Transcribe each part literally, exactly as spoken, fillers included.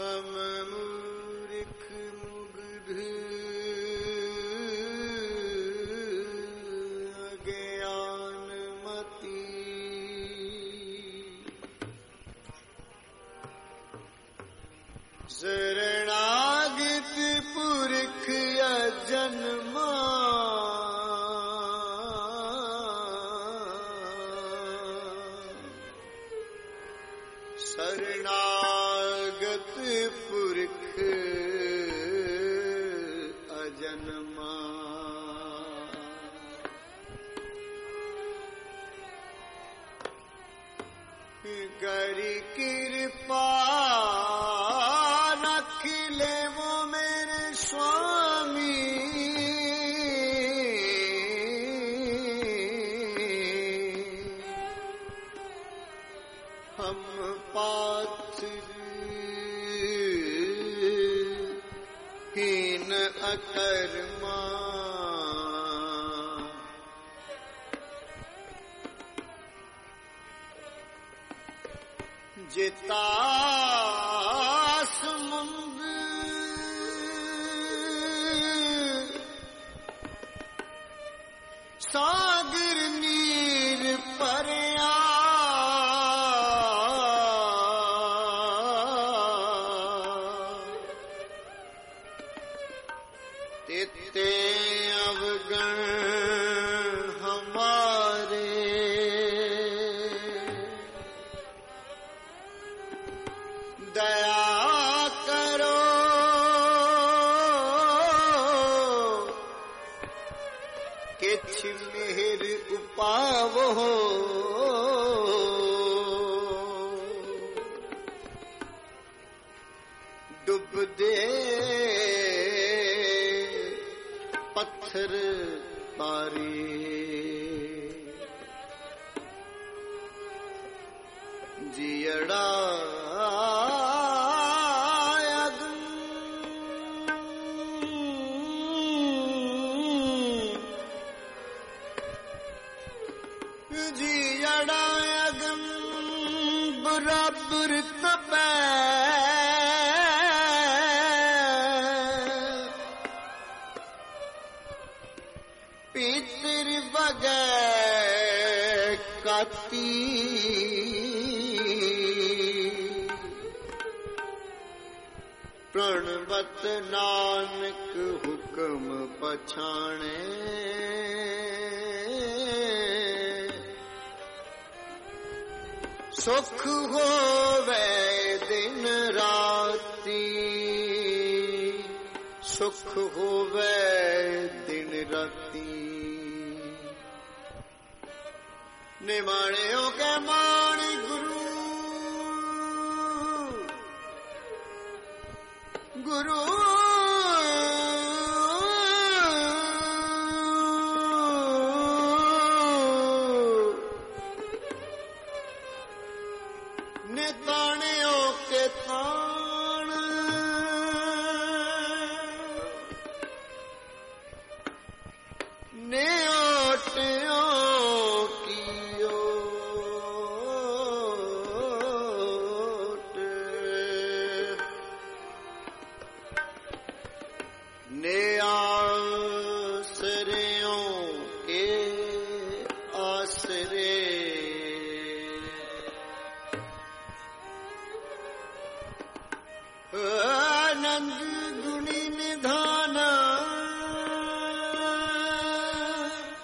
हम मूर्ख मुग्ध अज्ञानमति शरणागत पुरख अजन्मा शरणागत पुरख अजन्मा करी कृपा रख ले वो मेरे स्वामी हम पात्र हीन अकर्मा जिता समुद्र सागर नीर परया तेते अवगण हमारे दया करो किछ मेहर उपावो डुब दे पत्थर पारे जियड़ा जियड़ा अगम बराबर तपै पितर बगै काती प्रणवत नानक हुक्म पछाणे सुख होवे दिन राती सुख होवे दिन राती निमाणियों के मान गुरु गुरु ने ताणियों के ताण ने ओटियों की ओट ने आसरियों के आसरे आनंद गुणी निधाना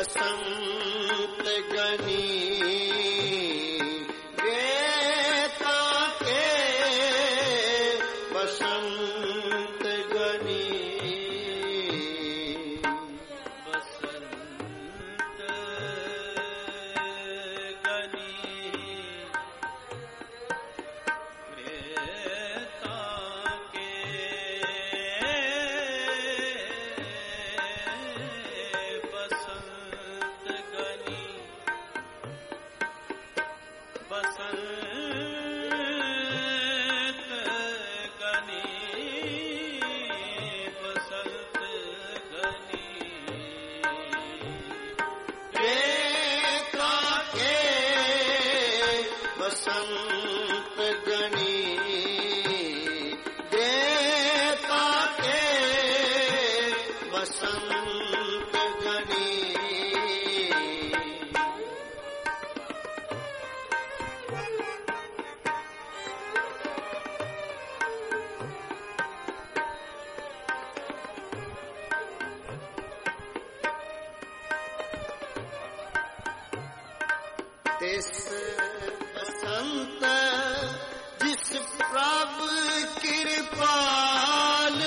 बसंत गनी गेता के बसंत गनी बसंत गनी गेता के बसंत गनी बसंत गनी बसंत गनी गेता के बसंत गनी गेता के बसंत गनी तिस बसंत जिस प्रभु कृपाल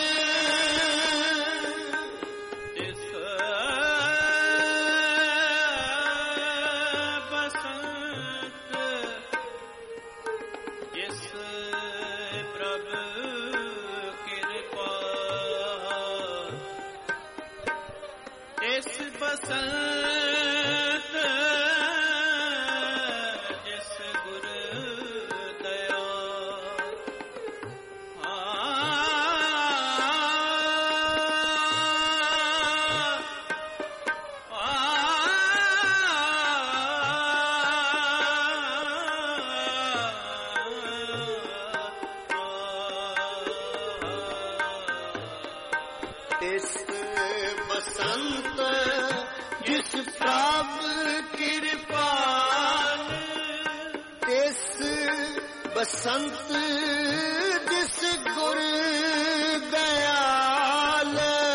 तिस बसंत जिस प्रभु कृपा तिस बसंत जिस गुरु दया तिस बसंत जिस प्रभु कृपाल तिस बसंत जिस गुरु दयाल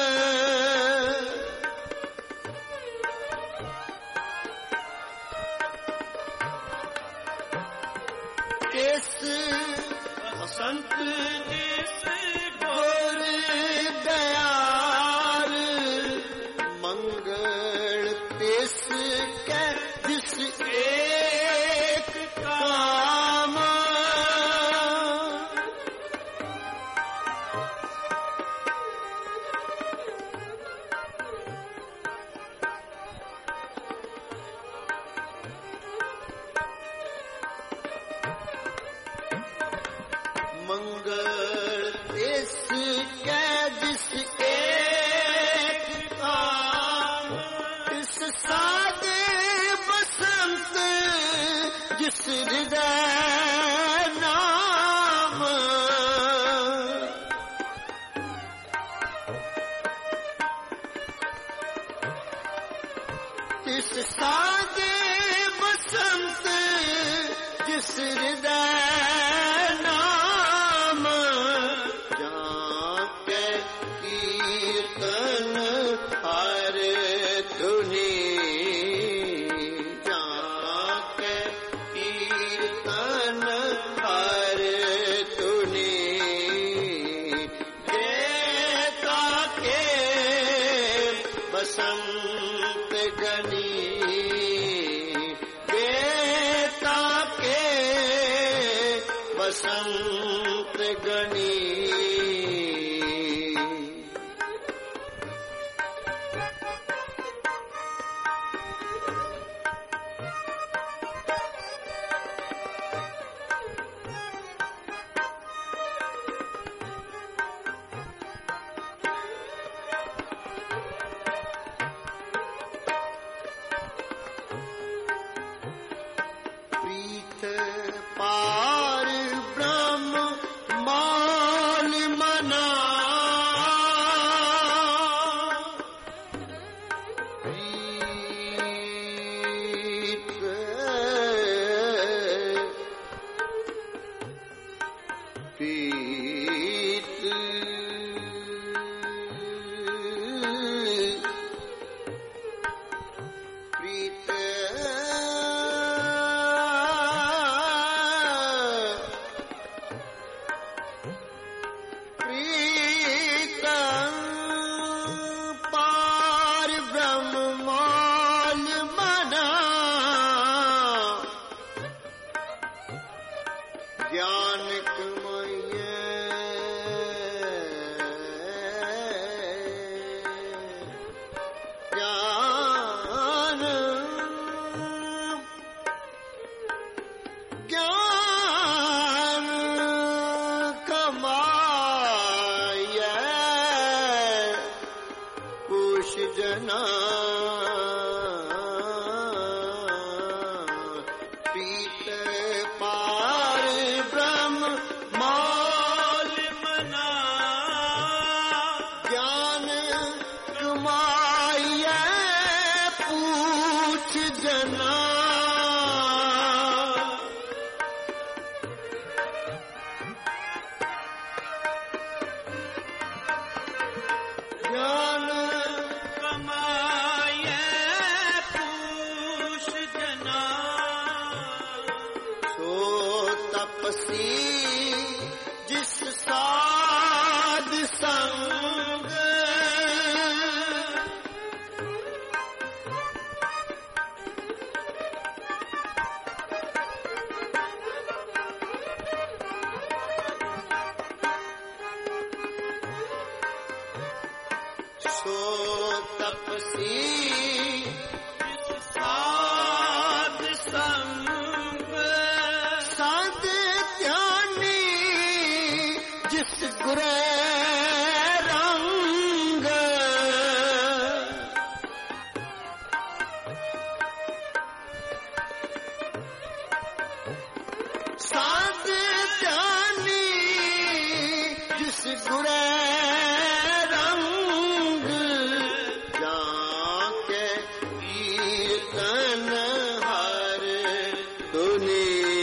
तिस बसंत जिस गुरु दयाल मंगल तिस के जिस एक काम मंगल तिस के जिस एक काम इस सादे बसंत जिस हृदय नाम इस सादे बसंत जिस हृदय नाम जाके कीर्तन हर धुनी जाके कीर्तन हर धुनी गेता के बसंत गनी गेता के बसंत गनी जना पीत पार ब्रह्म मौल मना ज्ञान कमाइए पूछ जना जिस साध संग सो तपसी जिस साध संग साध जिस गुरे रंग साध जानी जिस गुरे रंग जाके कीर्तन हर दुनी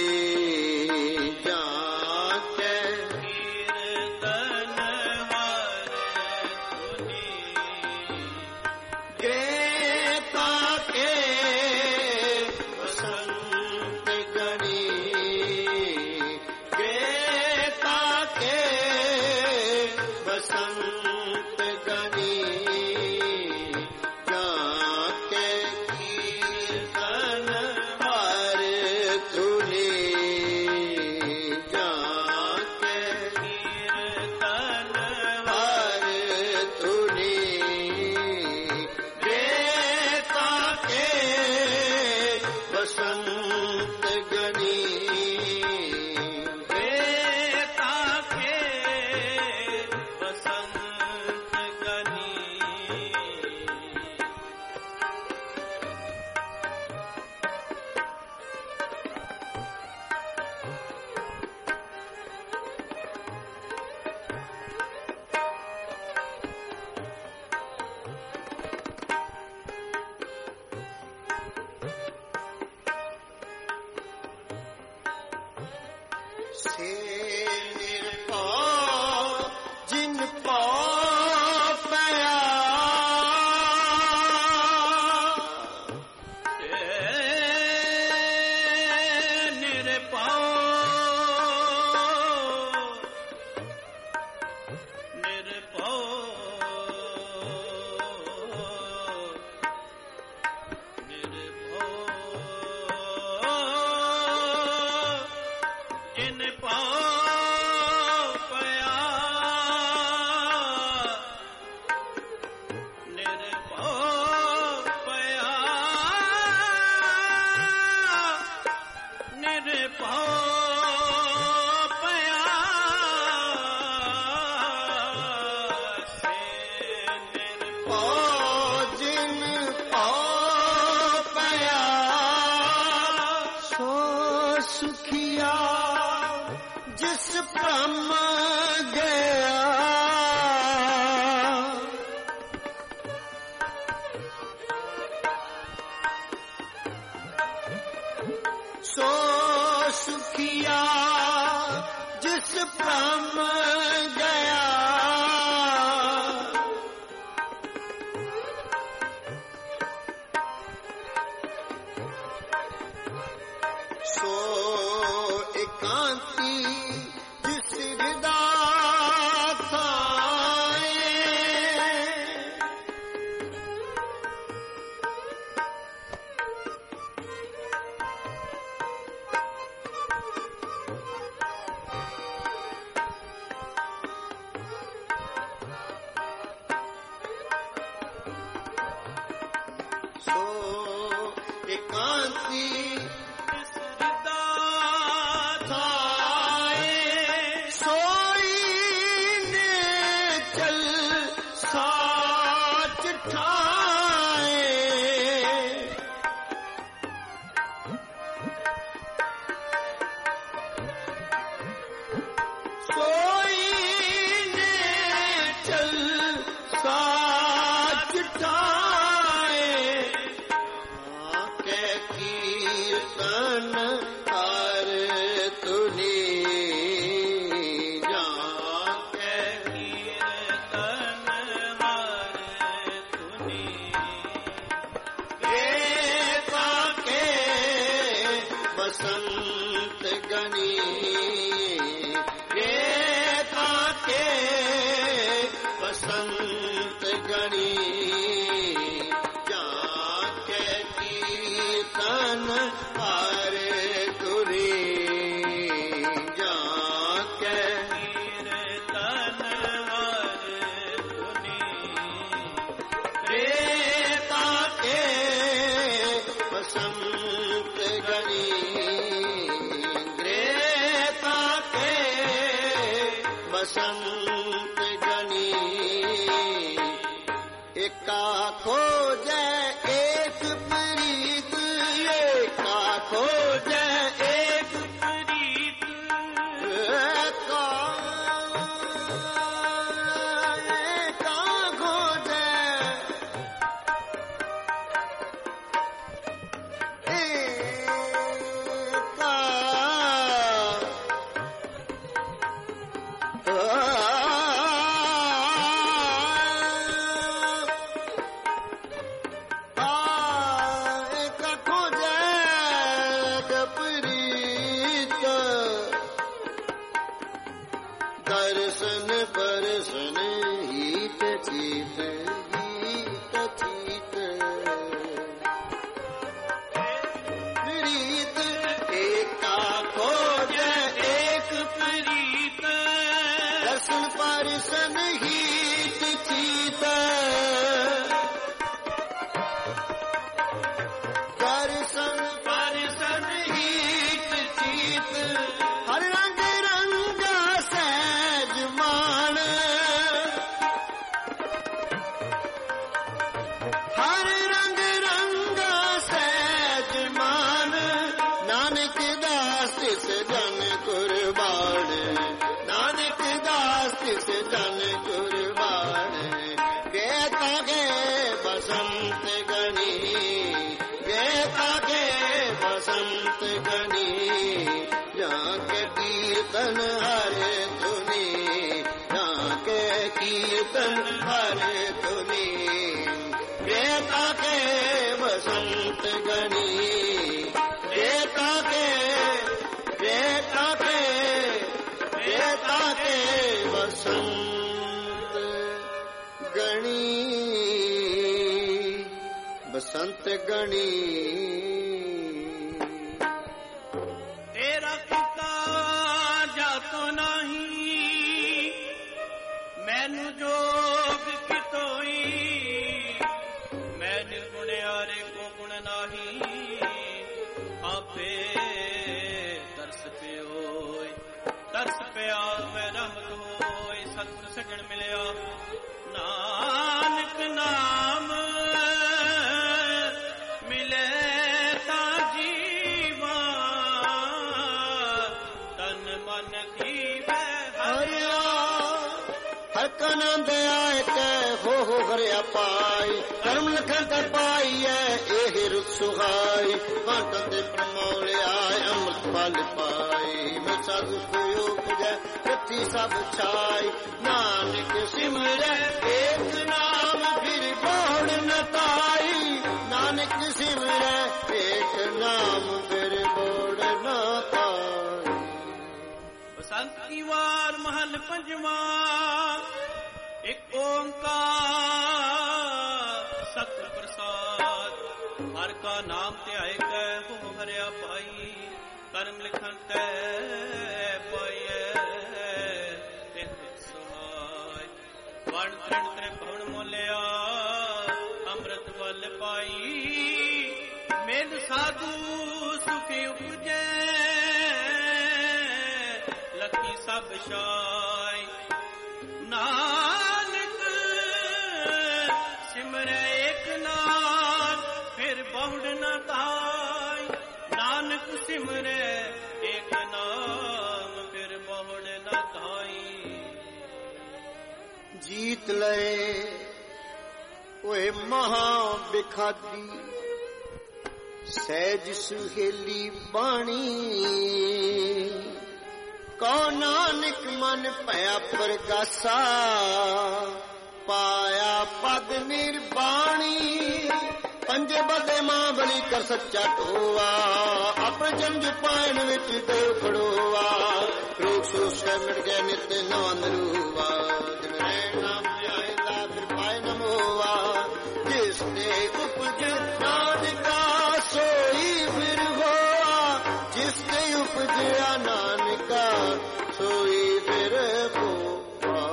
से निर्भय जिन पाप पया से निर्भय निर्भय सुखिया जिस ब्रह्म गया सो सुखिया जिस ब्रह्म गया सो एकांती जिस हृदय थाए सो एकांती था बसंत गणी ग्रेता के बसंत गणी एका खोजै एक प्रीत एका खोजै एक प्रीत एका एका खोजै एका दर्शन परसन हीत चीत हीत चीत प्रीत एका खोज एक प्रीत दर्शन परसन हीत चीत दर्शन परसन हीत चीत हर रंग रंगा सहज मान हर रंग रंगा सहज मान नानक दास तिस जन कुर्बान नानक दास तिस जन कुर्बान गेता गे बसंत गणी गेता गे बसंत गणी जाके कीर्तन हरे धुनी जाके कीर्तन हरे धुनी गेता के बसंत गणी गेता के गेता के गेता के बसंत गणी बसंत गणी तेरा पिता जातो नहीं मैनू जोग कितोई मैं निर्गुणियारे को गुण नाही आपे तरस पियोय तरस पिया मैं रहमत होय सतगुर सजण मिलिया नानक नाम मिले ता जीवा तन मन खीवे हरिया हर कन दया के हो हो हरिया पाई कर्म लखन ते पाई है एह रुत सुहाई कांट ते प्रमोले आय अमृत फल पाई मैं साधु कोयो पूजै रति सब छाई नानक सिमरै एक नाम फिर बोड़ न ताई नानक सिमरै एक नाम फिर बोड़ न ताई बसंत की वार महल पंजवा एक ओंकार सत प्रसाद हर का नाम ध्याय कै हो हरिया पाई कर्म लिखन तै पाइए सुहाय वण तृण त्रिभुवन मोलिया अमृत बल पाई मेद साधु सुखी उपजै लखी सब शाय नानक सिमरै एक नाम फिर बहुड़ न धाय नानक सिमरै एक नाम फिर बहुड़ न धाई जीत लए ओए महा बिखादी सहज सुहेली बाणी कौ नानक मन पया प्रगासा पाया पद निर्बाणी पंजे बदे मां बली कर सच्चा टोआ अपने जंज पायन विच देव खड़ोआ रोग सोच के मिट गए नित नवा नरूआ जिन रैन नाम ध्यायदा फिर पाए नमोआ जिसने उपज नानका सोई फिर होआ जिसने उपजया नानका सोई फिर होआ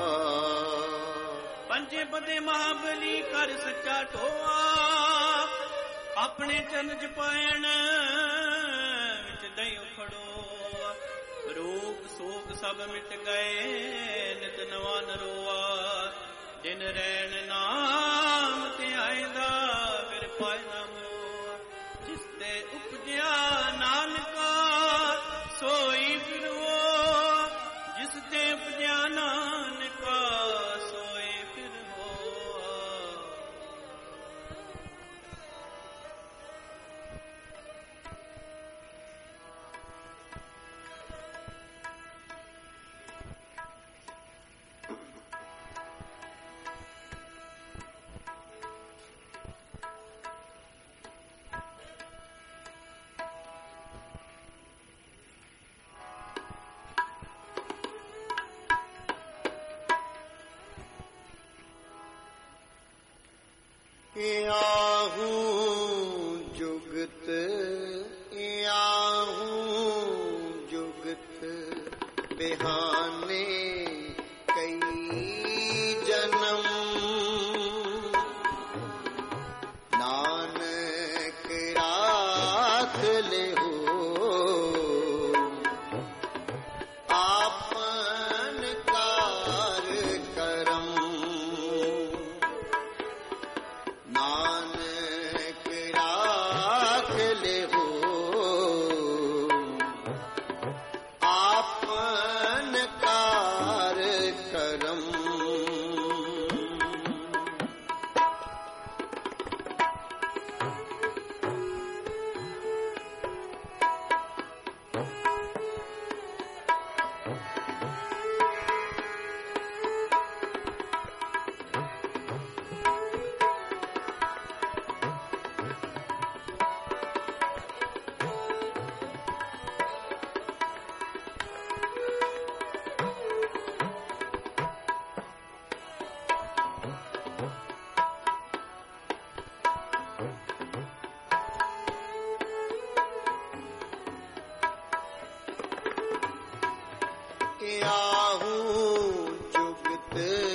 पंजे बदे महाबली कर सच्चा टोआ ਆਪਣੇ ਚਰਨ ਚ ਪਾਇਣ ਵਿੱਚ ਦਈ ਉਖੜੋ ਰੋਗ ਸੋਗ ਸਭ ਮਿਟ ਗਏ ਨਿਤ ਨਵਾ ਨਰੋਆ ਦਿਨ ਰਹਿਣ ਨਾਮ ਤੇ ਆਇਦਾ ਫਿਰ ਪਾਇ ਨਾ ਮੋਆ ਜਿਸ ਤੇ ਉਪਜਿਆ ਨਾਨਕਾ ਸੋਈ ਫਿਰੋ ਜਿਸ ਤੇ ਉਪਜਿਆ ਨਾਨਕਾ ਸੋਈ ਫਿਰੋ आहूं जुगत आहूं जुगत बिहाने कई जन्म नानक राख ले हो आपन कार करम नानक राख ले हो आपन कार करम आहूं जुगत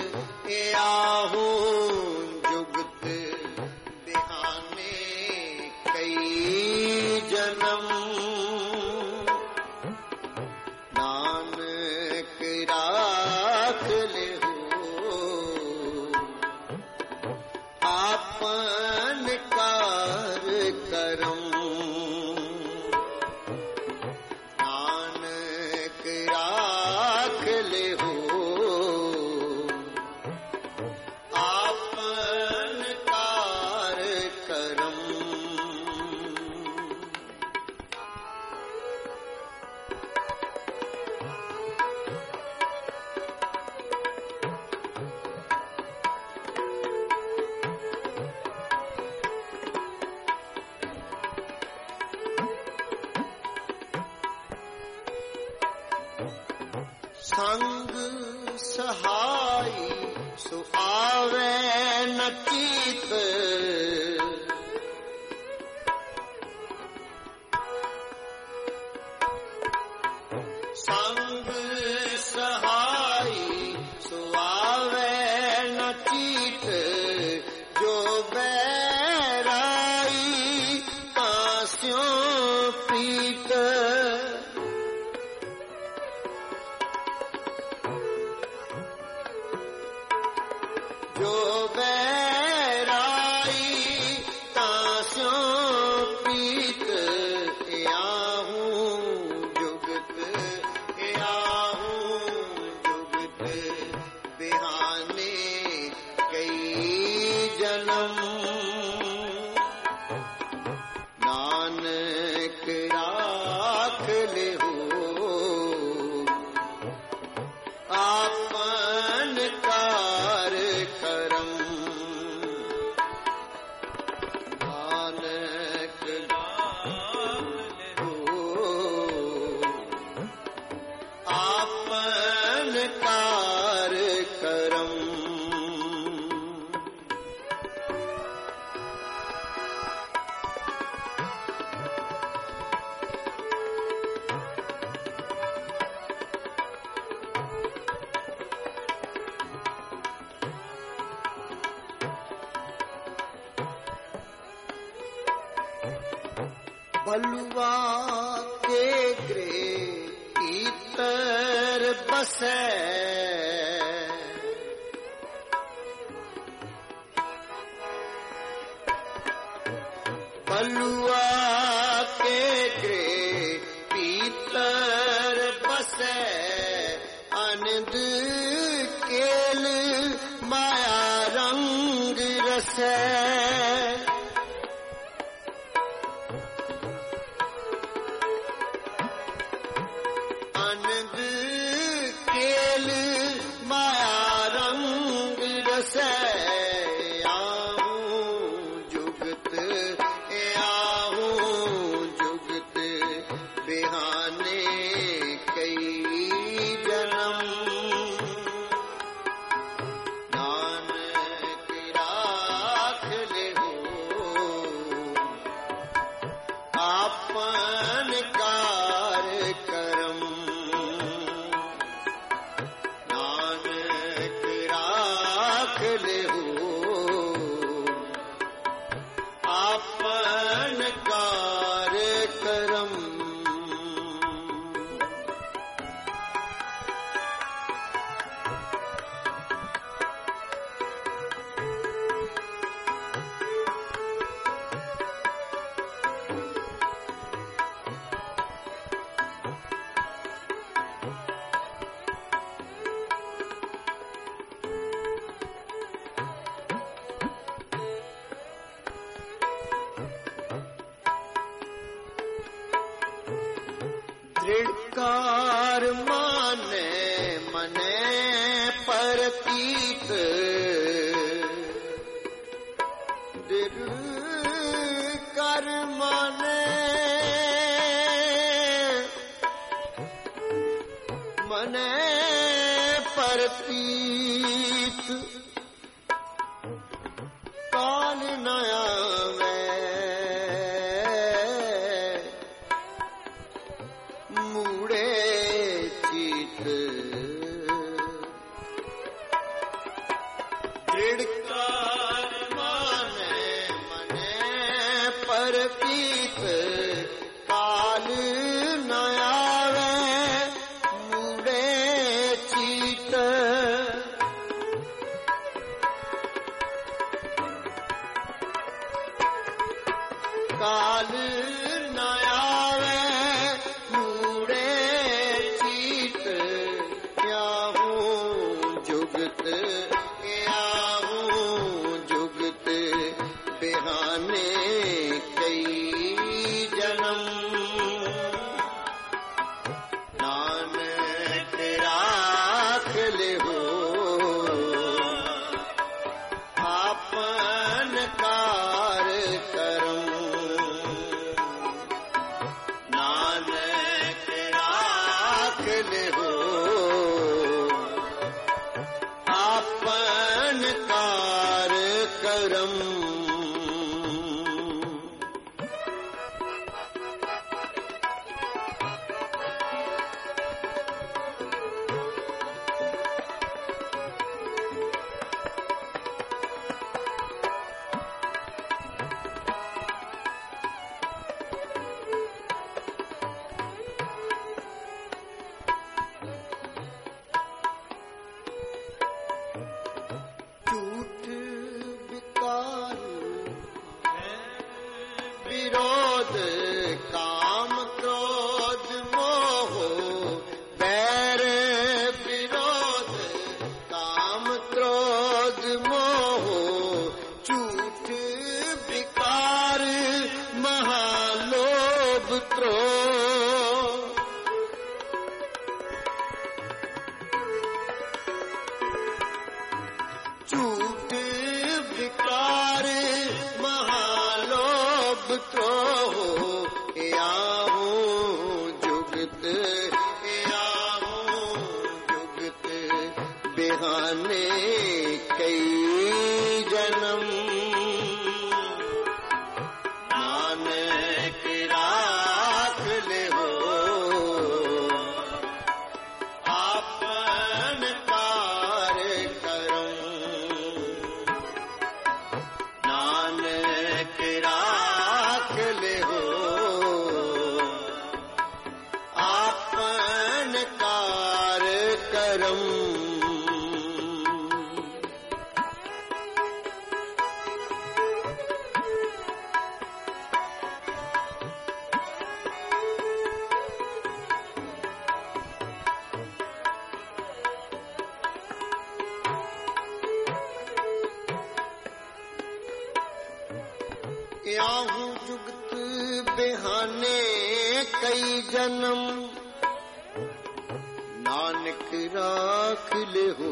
आहूं जुगत बिहाने कई जन्म नानक राख ले हो आपन कार करम नानक राख ले हो आपन कार करम संग सहाई सुहावे न चीत संग सहाई सुहावे न चीत जो बैराई कास्यों पीत जो बैराई तास्यों पीत आहूं जुगत आहूं जुगत बिहाने कई जन्म नानक राख बलुआ के ग्रे तीतर बसे बलुआ के ग्रे पीतर बसे आनंद केल माया रंग रसे आनंद केल माया रंग रसे दृढ़कार माने मने परतीत दृढ़कार माने मने परतीत काल नया काल न आवे मूड़े चीत याहूं जुगत याहूं जुगत बिहाने कई जन्म नानक राख ले हो आपन कार करम विरोध काम क्रोध मोह बैर विरोध काम क्रोध मोह झूठ विकार महालोभ क्रोध झूठ विकार महालोभ क्रोह याहूं जुगत याहूं जुगत बिहाने कई जन्म नानक राख ले हो आपन कार करम नानक राख ले हो याहू जुगत बिहाने कई जन्म नानक राख ले हो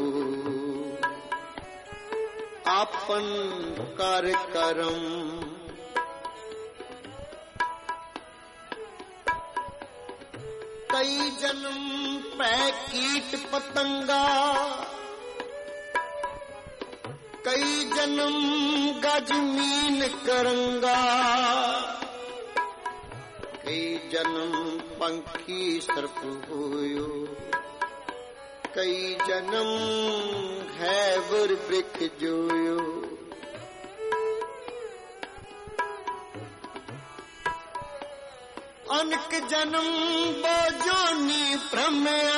आपन कर करम। कई जन्म पै कीट पतंगा कई जन्म गजमीन करंगा कई जन्म पंखी सर्प होयो कई जन्म हैवर बिक जोयो। अनक जन्म बोजोनी भ्रमया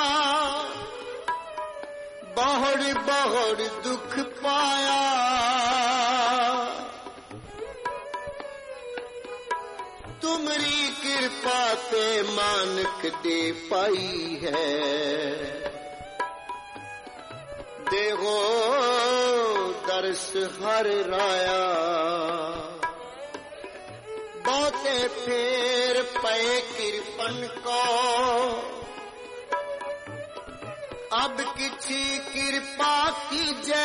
बहुड़ बहुड़ दुख पाया। तुमरी कृपा ते मानक दे पाई है देहो दर्श हर राया। बहुते फेर पे कृपन को अब किसी कृपा कीजै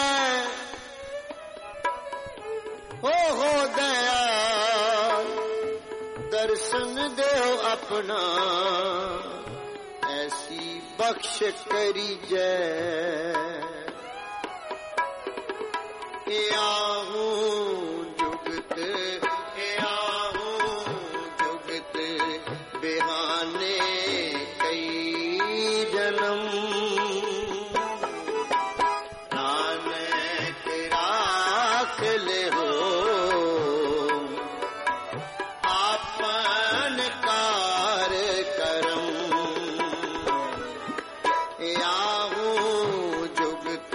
हो हो दयाल दर्शन दो अपना ऐसी बख्श करी जय। आऊं जुगत आऊं जुगत बिहाने कई जन्म नानक राख ले हो आपन कार करम। आऊं जुगत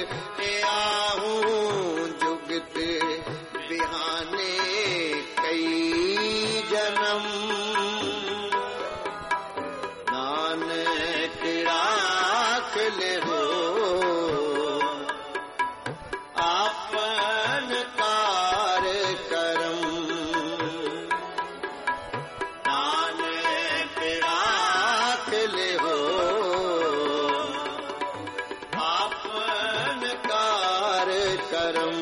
आऊं जुगत बिहाने कई जन्म नानक राख ले हो आपन कार करम। नानक राख ले हो आपन कार करम।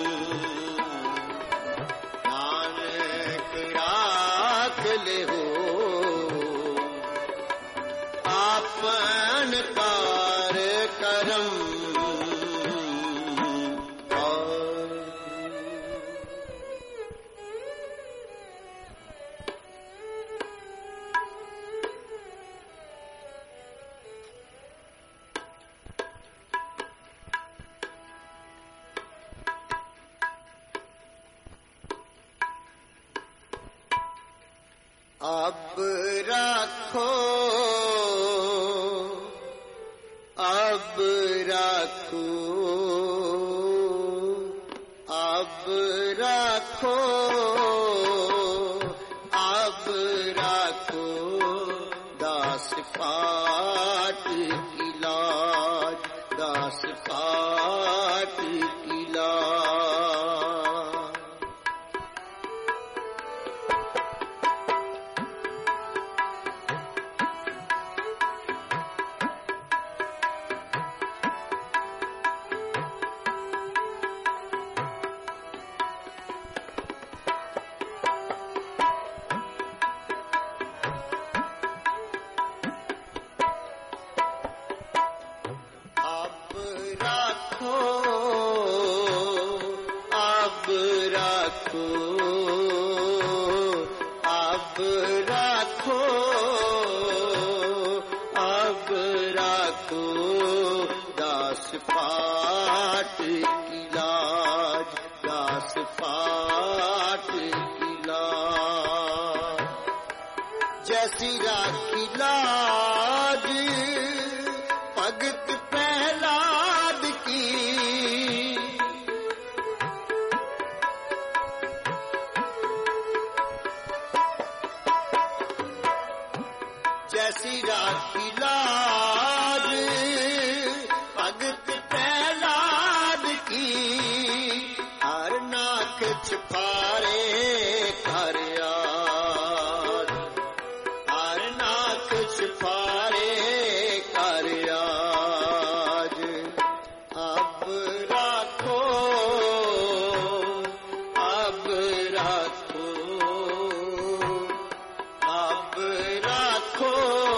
नानक राख ले हो आपन कार करम। अब राखो अब राखो अब राखो अब राखो दास पाठ की लाज दास पाठ की लाज। पाठ की लाज दास पाठ की लाज। जैसी राखी लाज भगत प्रहलाद की जैसी राखी लाज भगत प्रहलाद की हर नाक फारे कर याद, हर ना कुछ फारे कर याद। अब राखो अब राखो अब राखो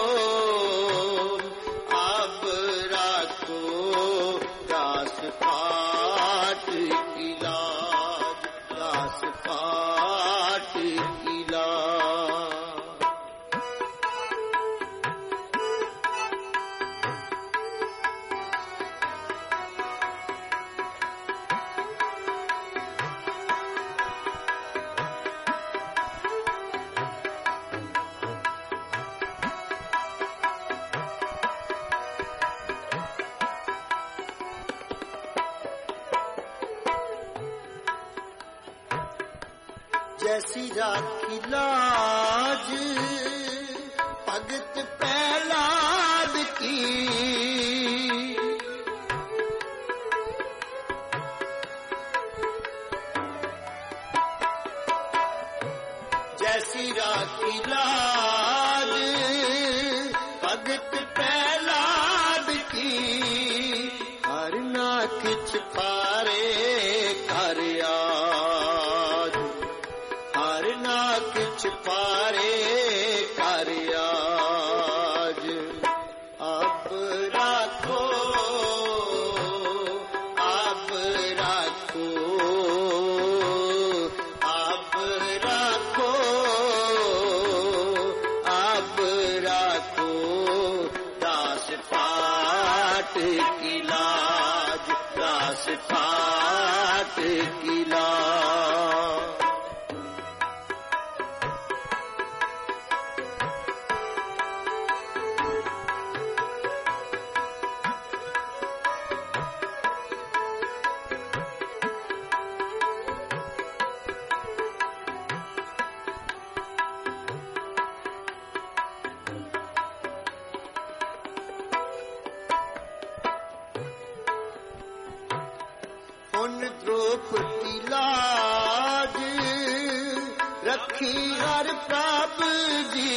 अब राखो दास पाठ इलाज, दास पाठ इलाज। जैसी राखी लाज भगत प्रहलाद की, जैसी राखी लाज भगत प्रहलाद की, हर ना किछ फारे कर याद, हर ना किछ पारे कर याद। अब राखो अब राखो अब राखो अब राखो दास पाठ की लाज, दास पाठ की लाज। उन द्रौपदी लाज रखी हर प्रभु जी,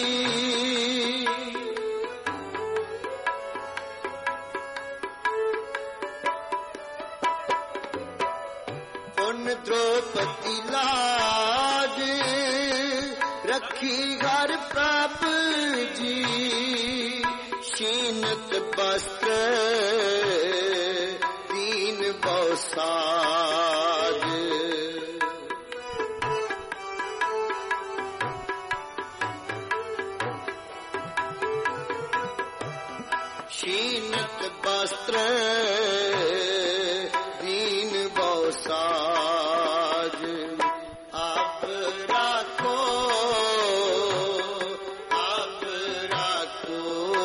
उन द्रौपदी लाज रखी हर प्रभु जी। शीनत वस्त्र दीन बहुसाज, शीनत वस्त्र दीन बहुसाज। अब राखो अब राखो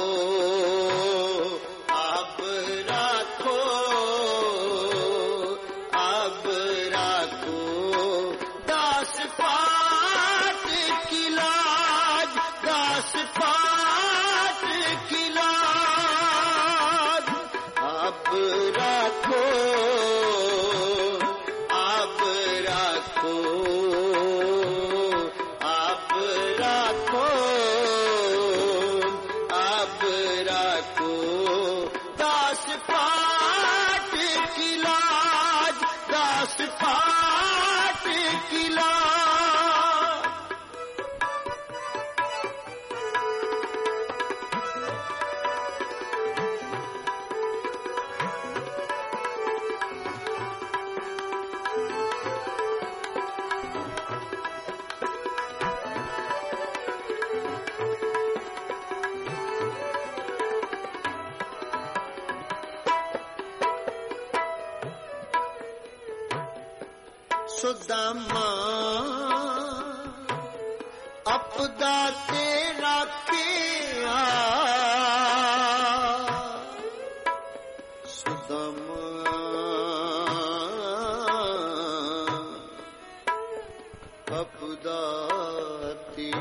अब राखो अब राखो दास पाठ की लाज, दास पाठ की लाज। अब राखो अब राखो अब राखो अब राखो दास पाठ की लाज, दास पाठ की लाज। सुदामा अपदा ते राखिया, सुदामा अपदा ते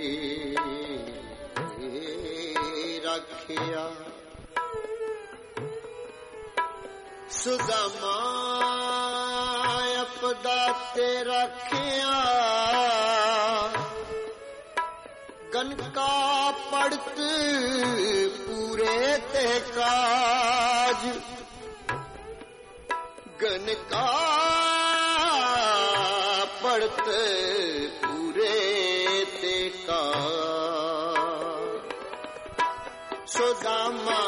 राखिया। सुदामा अपदा ते रखिया गनका पड़त पूरे ते काज गनका पड़त पूरे ते काज सुदामा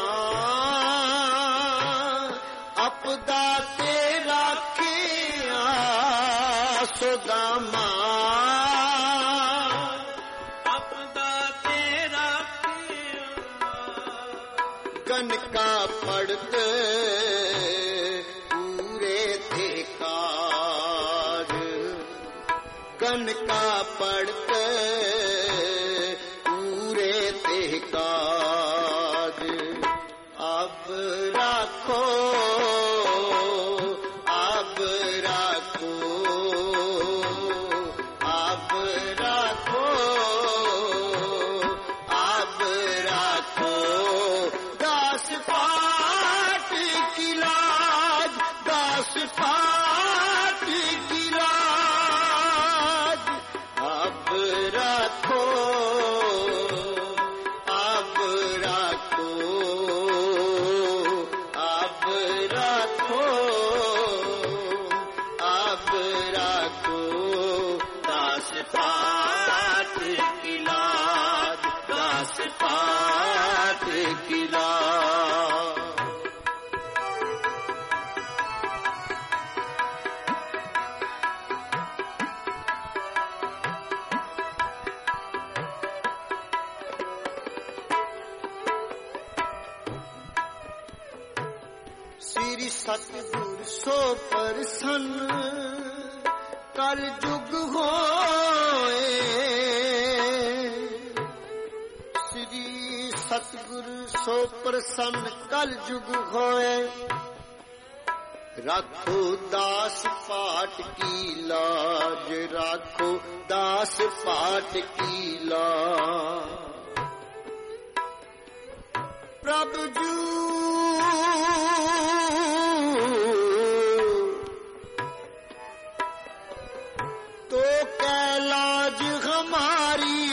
अपदा ते रखिया सुदामा अपदा ते रखिया गनका पड़त पूरे थे काज गनका पड़त पूरे थे काज अब राखो अब राखो अब राखो अब राखो दास पाट की लाज दास पाट की लाज अब राखो अब राखो अब राखो अब राखो दास पाट की लाज दास पाट की लाज श्री सतगुर सो प्रसन्न कल जुग होए श्री सतगुर सो प्रसन्न कल जुग होए राखो दास पाट की लाज राखो दास पाट की लाज प्रभु जू तो कैलाज हमारी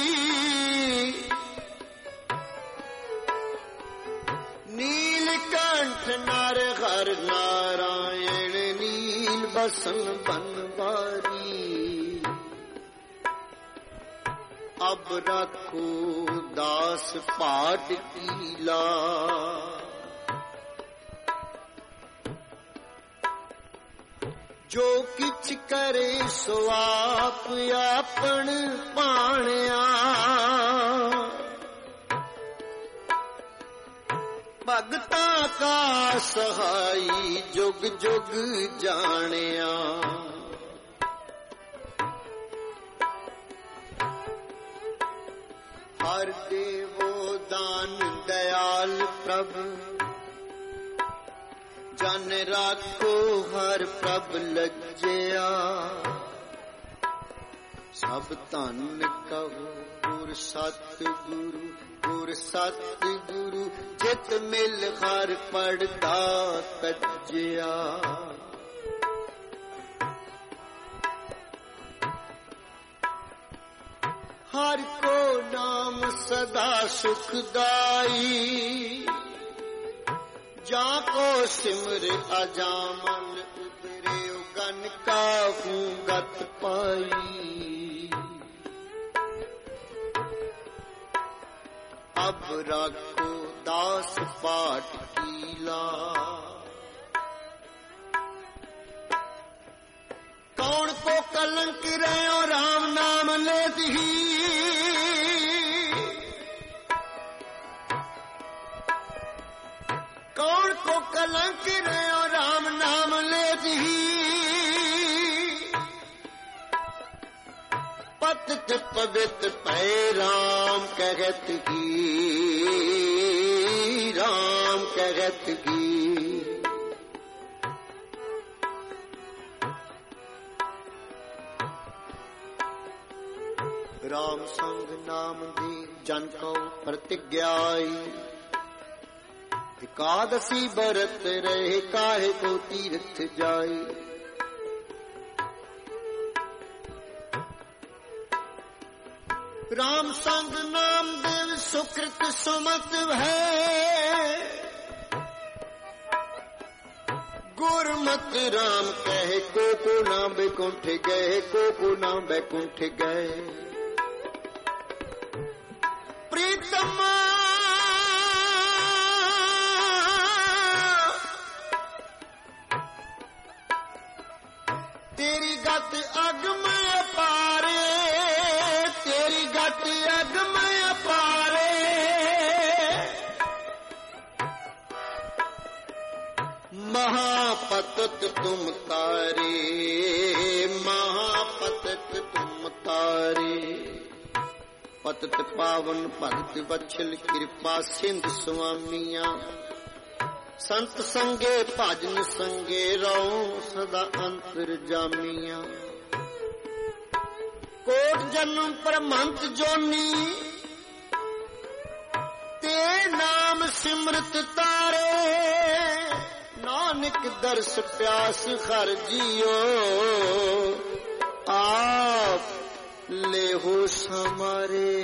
नीलकंठ नर हर नारायण नील बसन बनवारी अब रखो दास पाट की लाज जो किछ करे सो आप आपन पाणिया भगता का सहाई जुग जुग जानिया हर देवो दान दयाल प्रभु जन राखो हर प्रभ लज्जया सब धन कहो गुर सतगुरु गुर सतगुरु जित मिल हर पड़दा तज्जया हर को नाम सदा सुखदाई जाको सिमर अजामन उतरे गन काहू गत पाई अब रखो दास पाट की लाज कौन को कलंक रहो राम नाम ले दी कौन को कलंक रहो राम नाम ले दी पतित पवित्र पै राम कहत की राम कहत की राम संग नाम दी जन को प्रतिज्ञाई एकादशी बरत रहे काहे को तीर्थ जाए राम संग नाम देव सुकृत सुमत है गुरमत राम कहे को को ना बैकुंठ गए को को ना बैकुंठ गए प्रीतम तेरी गत अगमय पारे तेरी गत अगमय पारे महापतत तुम तारे महापतत तुम तारे पतत पावन भगत बछल कृपा सिंध स्वामिया संत संगे भजन संगे रहो सदा अंतर जामिया कोट जन्म परमंत जोनी ते नाम सिमरत तारे नानक दर्श प्यास हर जियो आप ले हो समारे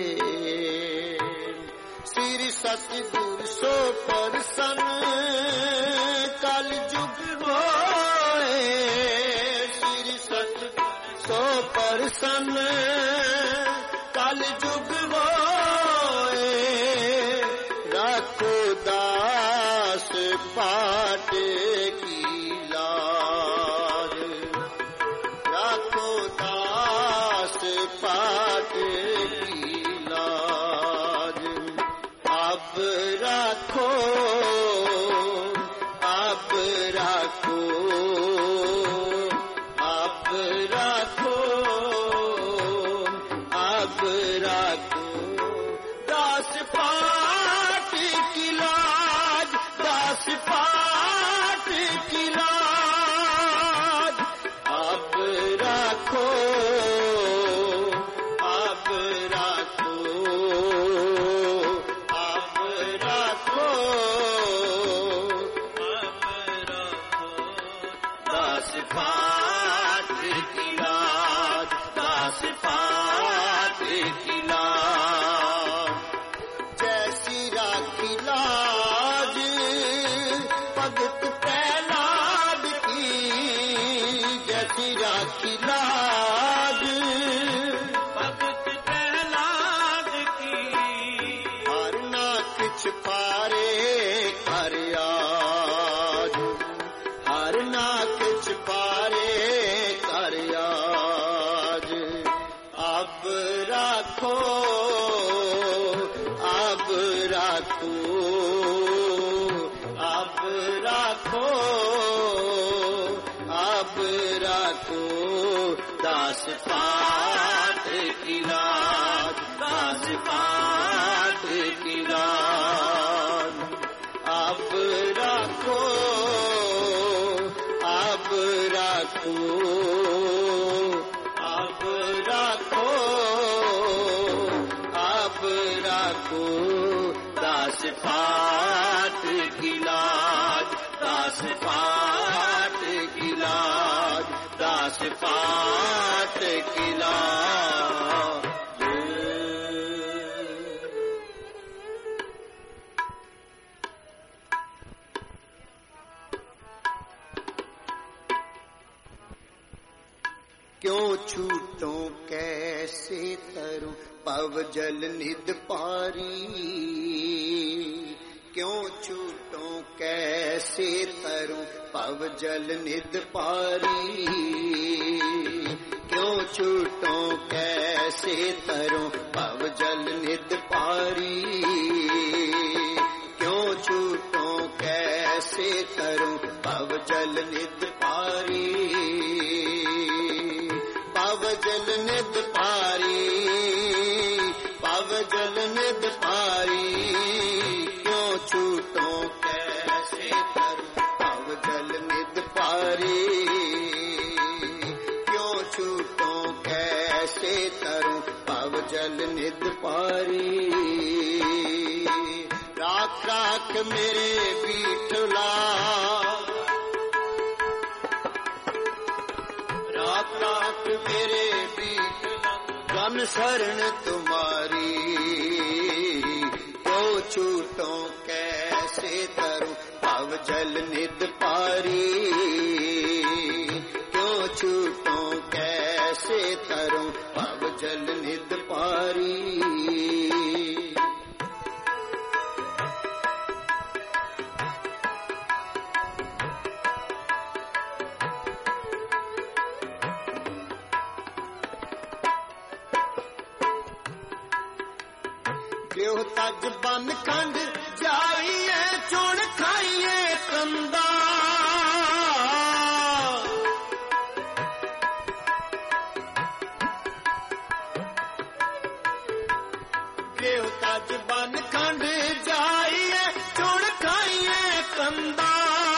श्री सतगुर सो परसन कल जुग होए श्री सतगुर सो परसन कल जुग होए रखो दास पाट की लाज रखो दास पाट की लाज अब रखो अब रखो अब रखो अब रखो दास पाट की लाज दास पाट की लाज अब रखो अब रखो अब रखो अब रखो दास पाट की लाज दास पाट की लाज जैसी राखी लाज भगत प्रहलाद की जैसी राखी लाज भगत प्रहलाद की हर ना किछ पारे हर आज हर ना किछ पारे हर आज अब रखो अब रखो अब रखो अब रखो दास पाठ की लाज दास पाठ की लाज अब रखो अब रखो अब रखो अब रखो दास पाठ की लाज दास पाठ की लाज दास पाठ की लाज क्यों छूटो कैसे तरूं पव जल निध पारी क्यों छूटो कैसे तरूं पव जल निध पारी क्यों छूटो कैसे तरूं पव जल निध पारी क्यों छूटो कैसे तरूं पव जल निध पारी पव जल निध पारी पव जल निध पारी क्यों छूटो कैसे तरूं पव जल निध पारी क्यों छूटो कैसे तरूं पव जल निध पारी राख राख मेरे बीठला राख राख मेरे बीठला जन शरण तुम्हारी, क्यों छूटों कैसे तरूं भव जल निद पारी, क्यों छूटों कैसे तरूं भव जल निद पारी। क्यों तज बन खंड जाइए चुन खाइए कंदा, क्यों तज बन खंड जाइए चुन खाइए कंदा,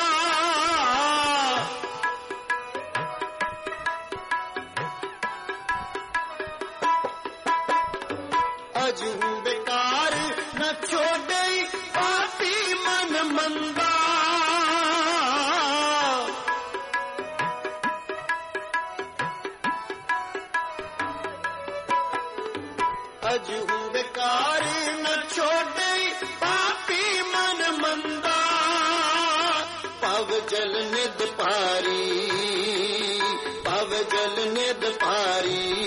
अजू बेकार न छोड़े पापी मन मंदा, अजू बेकार न छोड़े पापी मन मंदा, पव जल निद पारी, पव जल निद पारी,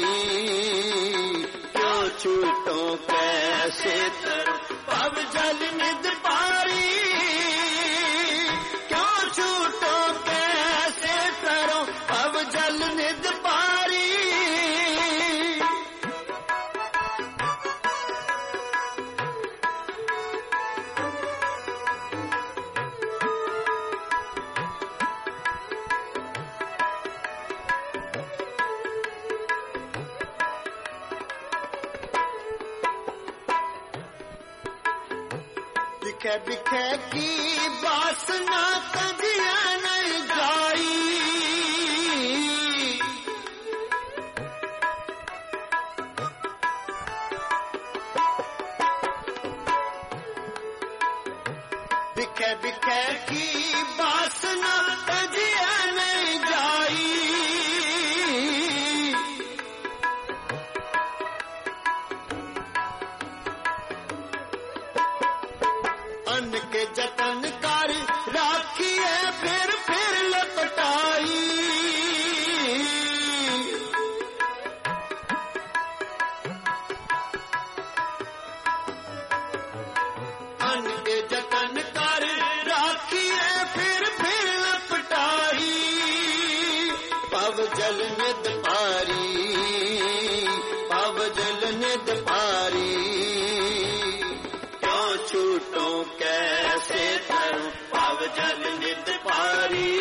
क्यों छूटों कैसे तरूं भव जल निद पारी, क्यों छूटों कैसे तरूं भव जल निद पारी। बिखे बिखे की वासना तजिया नहीं जाई, बिखे बिखे की वासना तजिया नहीं जाई, अन्न के जतन कर राखिए फिर फिर लपटाई, अन्न के जतन कर राखिए फिर फिर लपटाई, पव जल निद पारी, पव जल निद पारी, छूटों कैसे तरूं भव जल निद पारी,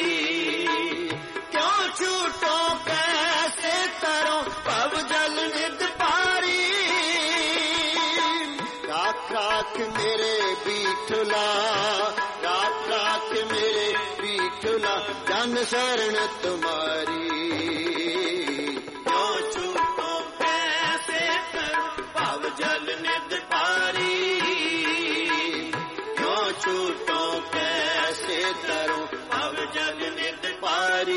क्यों छूटों कैसे तरूं भव जल निद पारी। राख राख मेरे बीठुला, राख राख मेरे बीठुला, जन शरण तुम्हारी, क्यों छूटों कैसे तरूं भव जल निद पारी, छूटों कैसे तरूं भव जल निद पारी।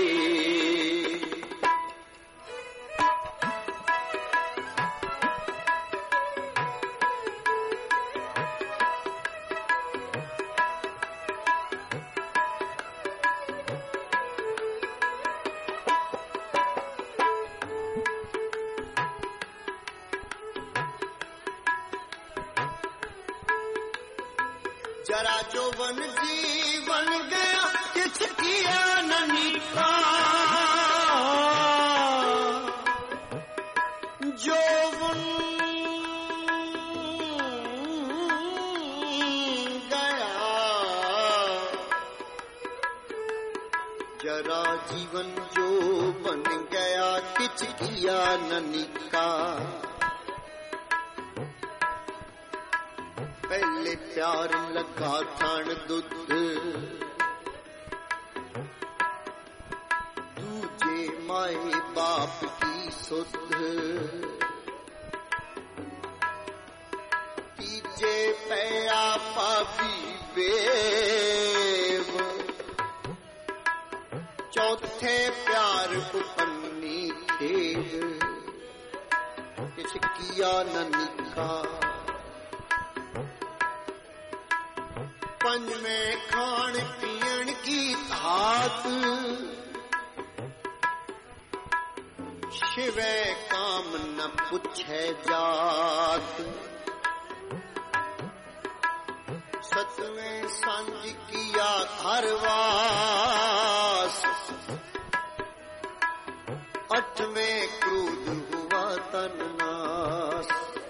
जरा जो वन जीवन गया किछ किया नहीं का, जो वन गया, जरा जीवन जो बन गया किछ किया नहीं का, पहले प्यार लगा थान दुध, दूजे माए बाप की सुध, तीजे पया पापी बेव, चौथे प्यार उपन्नी खेल, किछ किया न निका। पंजवें खान पीण की धात, शिवे काम न पुछे जात। सतवें सांझ किया हरवास, अठवें क्रोध हुआ तन नाश।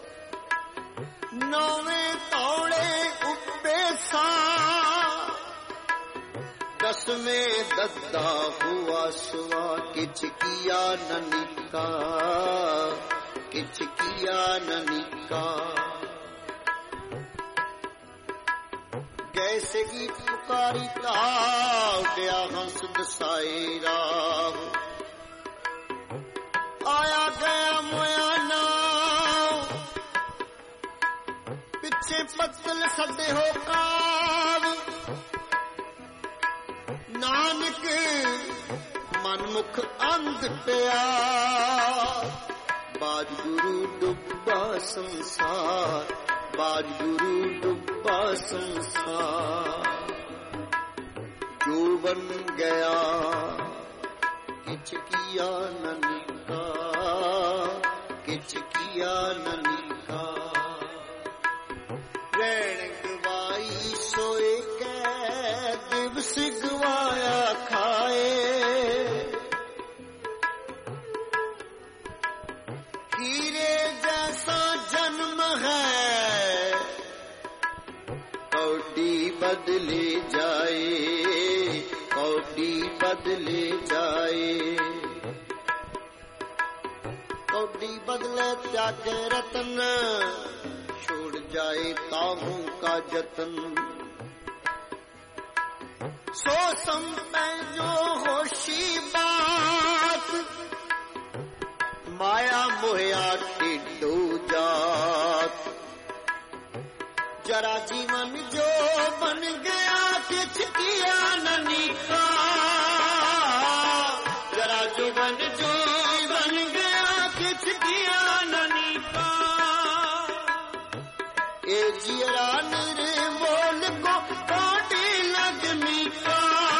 नौवें तौड़े उपदेशा, दसवें दद्दा हुआ सुआ। किछ किया न निका, किछ किया न निका। कैसे की पुकारी उठया हंस दसाई राह। आया गया मोया नाव, पिछे पत्तल सदे हो काव। नानक मनमुख अंध पिया, बाज गुरु डुब्बा संसार। बाज गुरु डुब्बा संसार। जो बन गया किछ किया न निका, किछ किया न निका। रैण गवाई सोए कै, दिवस गवाया खाए। हीरे जैसा जन्म है, कौड़ी बदले जाए, कौड़ी बदले जाए। कौड़ी बदले त्याग रतन, छोड़ जाए ताहू का जतन। सो संपै जो होशी बात, माया मोया टिड्डू जात। जरा जीवन जो बन गया किछ किया न निका। जरा जीवन जो बन गया किछ किया न निका। ए जियरा निर्मोल को कोटि लगमी का।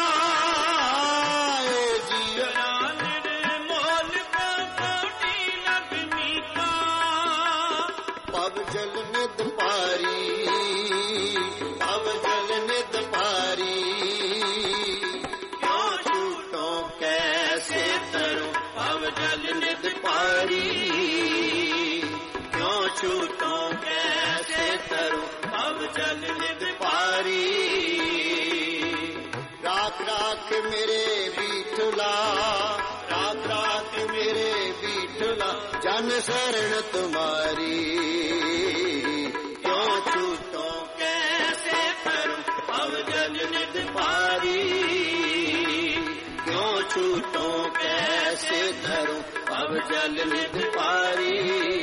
ए जियरा निर्मोल को कोटि लगमी का। पव जल निद पारी, पव जल निद पारी। क्यों छूटो कैसे तरूं, पव जल निद पारी। क्यों छूटो कैसे तरूं, पव जल निद पारी। राख राख मेरे बीठला, राख राख मेरे बीठला। जन शरण तुम्हारी। क्यों छूटो कैसे करूं, पव जल निद पारी। क्यों छूटो कैसे धरूं, पव जल निद पारी।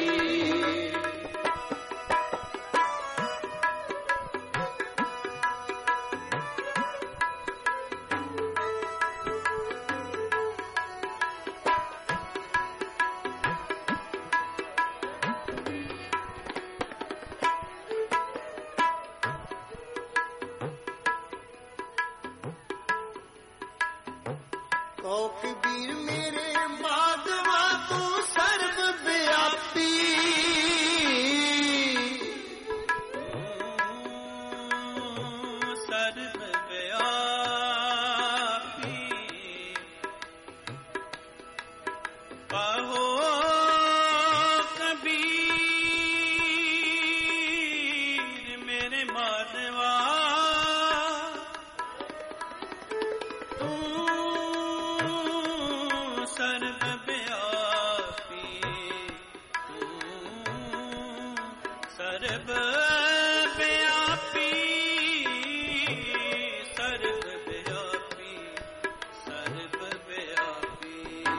ओ कबीर मेरे माधवा तू सर्वव्यापी। सर्वव्यापी कहो कबीर मेरे माधवा सर्वव्यापी। सर्वव्यापी सर्वव्यापी सर्वव्यापी।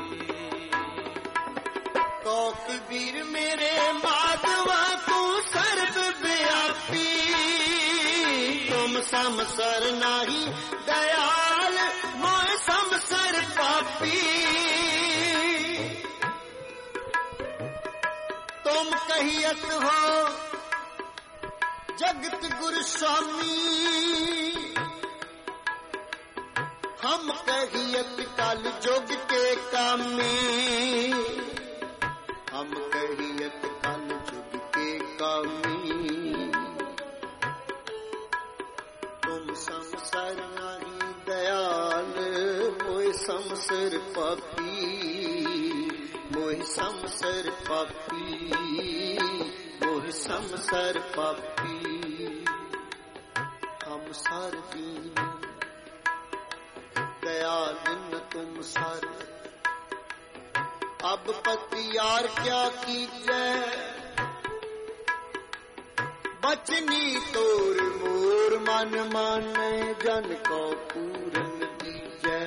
तो कबीर मेरे माधवा तू सर्वव्यापी। तुम समसर नहीं दयाल, मैं समसर पापी। तो तुम कहियत हो जगत गुरु स्वामी, हम कहियत कल जुग के कामी, हम कहियत कल जुग के कामी। तुम संसार नहीं दयाल, मोह संसार पापी, मोह संसार पापी, मोह संसार पापी। हम सार दीन दयाल न तुम सार, अब पतियार क्या कीजै, बचनी तोर मोर मन माने, जन को पूरन दीजै।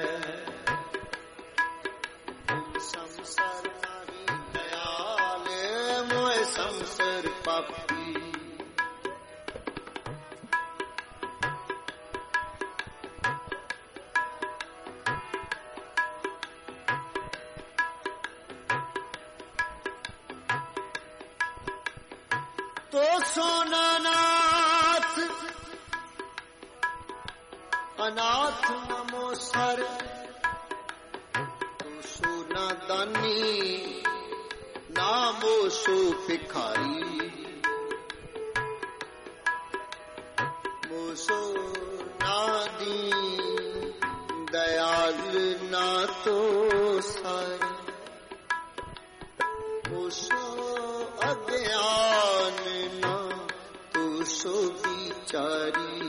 तुम संसार नहीं दयाल, मोह संसार पापी। तो सोना नाथ अनाथ नमो सर, तो सोना दानी नामो सो भिखारी, मोसो नादी दयाल ना तो सर, मोसो अज्ञान ना तो सो विचारी,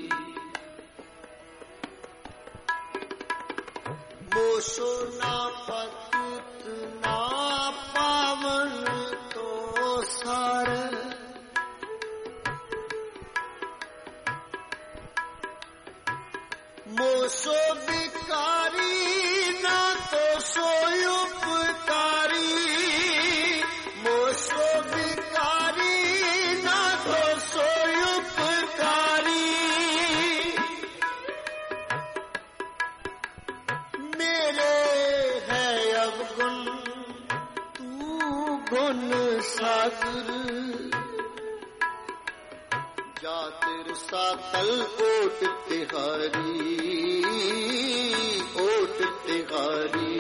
मोसो ना पतित ना पावन तो सार, मोसो विकारी ना तो सो उपकारी, मोसो विकारी ना तो सो उपकारी। मेरे है अवगुण तू गुण सागर, जातिर सातल ओट तिहारी, ओट तिहारी।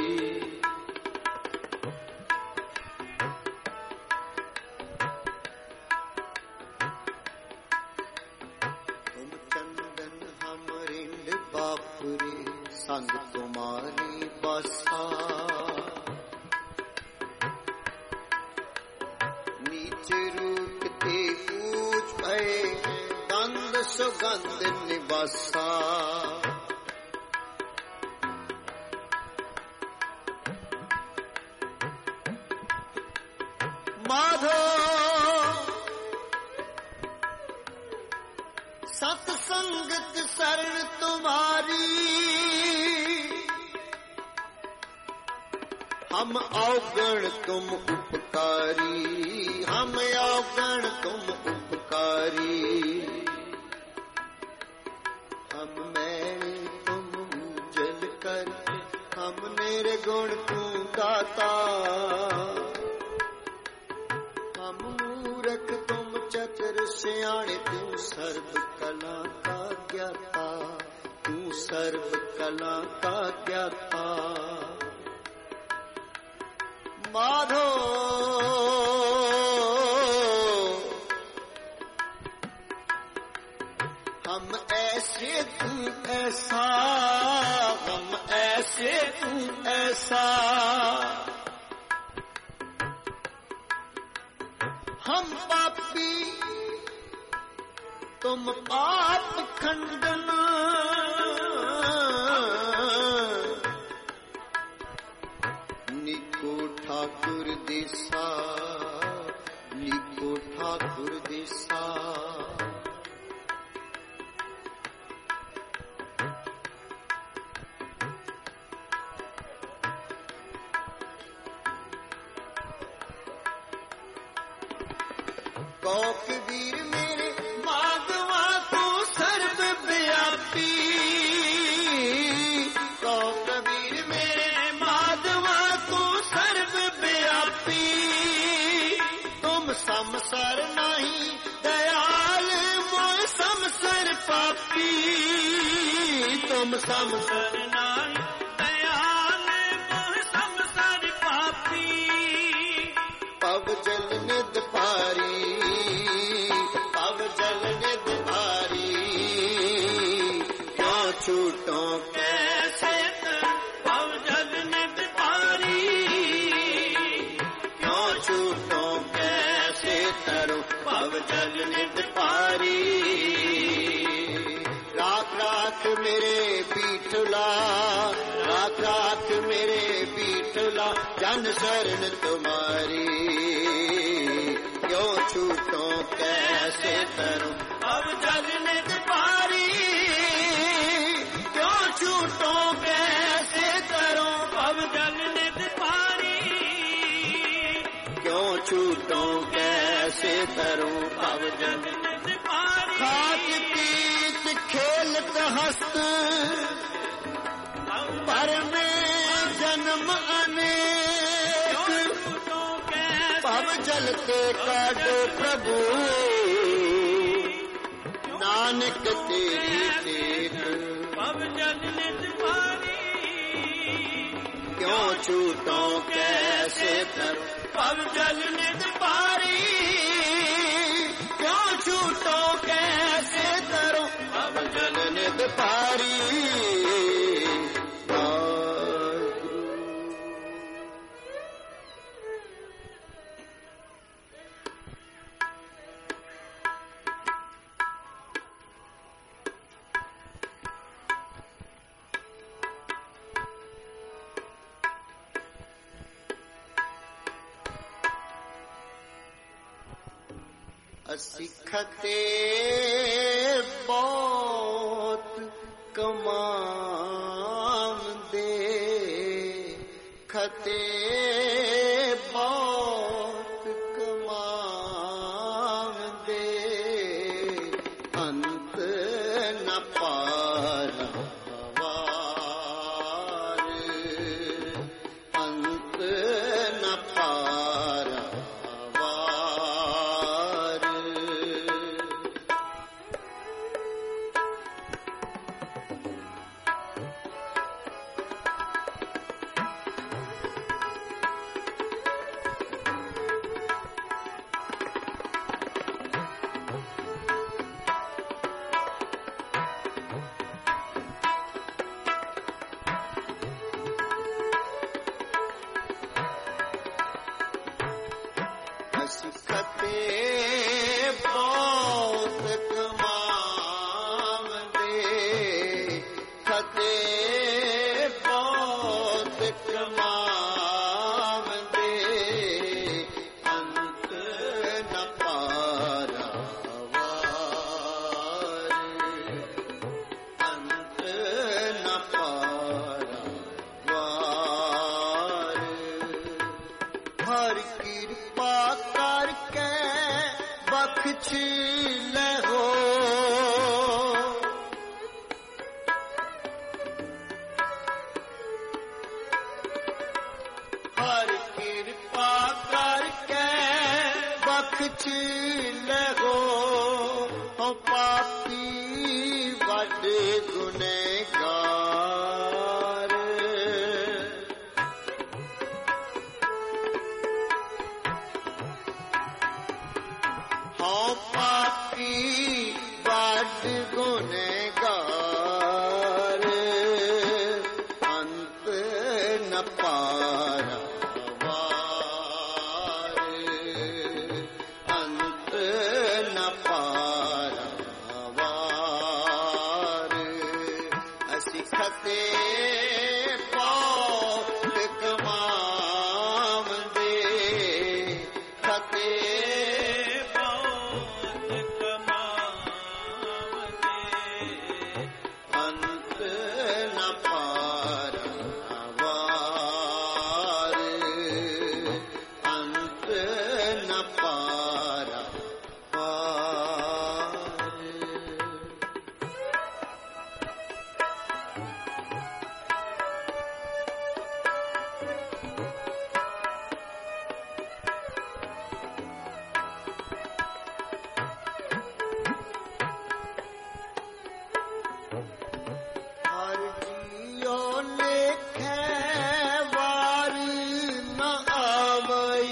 तुम चंदन हम रिंड बापुरे, संग तुम्हारी बसा, नीचे रूकते पूछ भय गंध सुगंध निवासा। माधो सत्संगत शरण तुम्हारी, हम अवगण तुम उपकारी, हम अवगण तुम उपकारी। हम मैल तुम जल कर, हम निर्गुण तू दाता, हम मूर्ख तुम चतुर सियाणे, तू सर्व कला का ज्ञाता, तू सर्व कला का ज्ञाता। माधो हम ऐसे तू ऐसा, हम ऐसे तू ऐसा, हम पापी तुम पाप खंडन, निको ठाकुर दिशा, निको ठाकुर दिशा। कौ कबीर मेरे माधवा तू सर्व व्यापी, कौ कबीर मेरे माधवा तू सर्व व्यापी। तो ਸੰਸਰ ਨਹੀਂ ਦਇਆਲ ਮੋਹ ਸੰਸਰ ਪਾਪੀ ਤੁਮ ਸੰਸਰ ਨਹੀਂ ਦਇਆਲ ਮੋਹ ਸੰਸਰ ਪਾਪੀ ਪਵ ਜਲ ਨਿਧ ਭਾਰੀ ਪਵ ਜਲ ਨਿਧ ਭਾਰੀ ਕਿਉਂ ਛੂਟੋ ਕੈਸੇ ਤਰ ਪਵ ਜਲ ਨਿਧ ਭਾਰੀ ਕਿਉਂ ਛੂਟੋ ਕੈਸੇ ਤਰੋ ਪਵ ਜਲ ਨਿਧ ਭਾਰੀ ਰਾਖ ਰਾਖ ਮੇਰੇ ਬੀਠਲਾ ਰਾਖ ਰਾਖ ਮੇਰੇ ਬੀਠਲਾ ਜਨ ਸ਼ਰਨ ਤੁਮਾਰੀ ਕਿਉਂ ਛੂਟੋ ਕੈਸੇ ਤਰੋ ਪਵ ਜਲ ਨਿਧ ਭਾਰੀ ਕਿਉਂ ਛੂਟੋ ਕੈਸੇ ਤਰੋ ਪਵ ਜਲ ਨਿਧ ਭਾਰੀ ਕਿਉਂ ਛੂਟੋ ਕੈਸੇ ਤਰੋ ਪਵ ਜਲ ਨਿਧ ਭਾਰੀ ਖਾਕ ਪੀਤ ਖੇਲਤ ਹਸਤ ਪਰ ਮੈਂ ਜਨਮ ਅਨੇਕ ਭਵ ਜਲ ਤੇ ਕਾਢੋ ਪ੍ਰਭੂ ਨਾਨਕ ਤੇਰੀ ਟੇਕ ਪਵ ਜਲ ਨਿਧ ਭਾਰੀ ਕਿਉਂ ਛੂਟੋ ਕੈਸੇ ਤਰੋ ਪਵ ਜਲ ਨਿਧ ਭਾਰੀ ਕਿਉਂ ਛੂਟੋ ਕੈਸੇ ਤਰੋ ਪਵ ਜਲ ਨਿਧ ਭਾਰੀ ਸਿੱਖਤੇ ਬਹੁਤ ਕਮਾਉਂਦੇ ਖਤੇ ਬਹੁਤ ਕਮਾਉਂਦੇ ਅੰਤ ਨ ਪਾਰਵਾਰ ਅੰਤ ਨ ਪਾਰ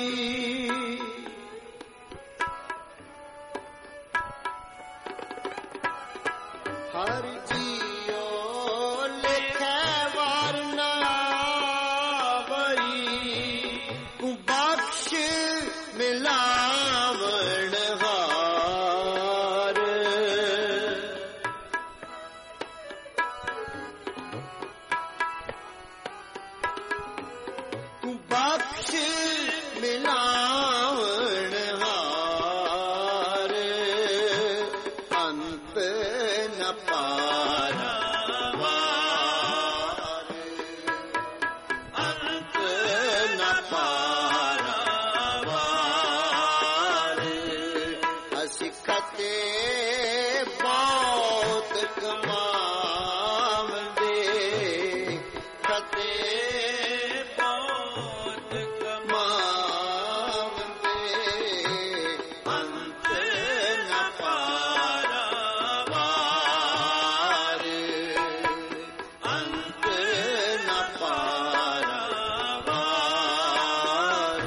ਹਰ ਜੀਓ ਲਿਖੈ ਵਾਰ ਨਾ ਵਈ ਤੂੰ ਬਖਸ਼ ਮਿਲਾਵਣ ਹਾਰ ਤੂੰ ਬਖਸ਼ ਮਿਲਾਵਣ ਹਾਰ ਅੰਤ ਨ ਪਾਰਾ ਵਾਰ ਅੰਤ ਨ ਪਾਰਾ ਵਾਰ ਅਸੀਂ ਖਤੇ ਬਹੁਤ ਕਮਾਵਦੇ ਖਤੇ ਬਹੁਤ ਕਮਾਵਦੇ ਅੰਤ ਨ ਪਾਰਾ ਵਾਰ ਅੰਤ ਨ ਪਾਰਾ ਵਾਰ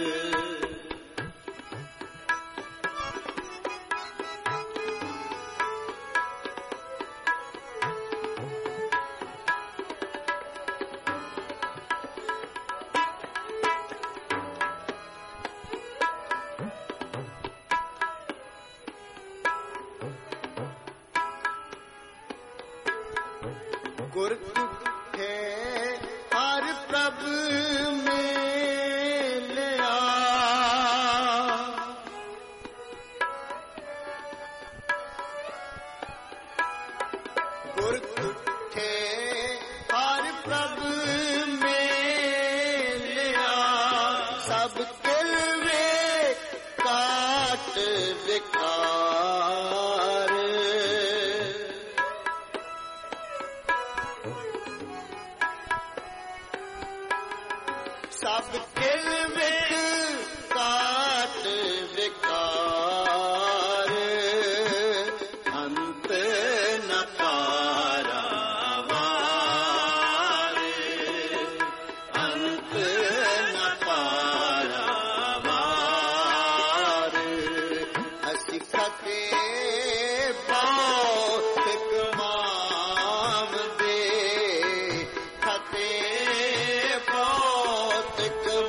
ਗੁਰ ਤੁਠੇ ਹਰ ਪ੍ਰਭ ਮੇਲਿਆ ਗੁਰ ਤੁਠੇ ਹਰ ਪ੍ਰਭ ਮੇਲਿਆ ਸਭ ਕਿਲਵੇ ਕਾਟ ਵਿਕਾਰ ਸਭ ਕਿਲ ਵਿੱਚ ਕਾਟ ਵਿਕਾਰ ਅੰਤ ਨ ਪਾਰਾ ਵਾਰ ਅੰਤ ਨ ਪਾਰਾ ਵਾਰ ਅਸੀਂ ਖਤੇ ਬਹੁਤ ਕਮਾਵਦੇ ਖਤੇ ਬਹੁਤ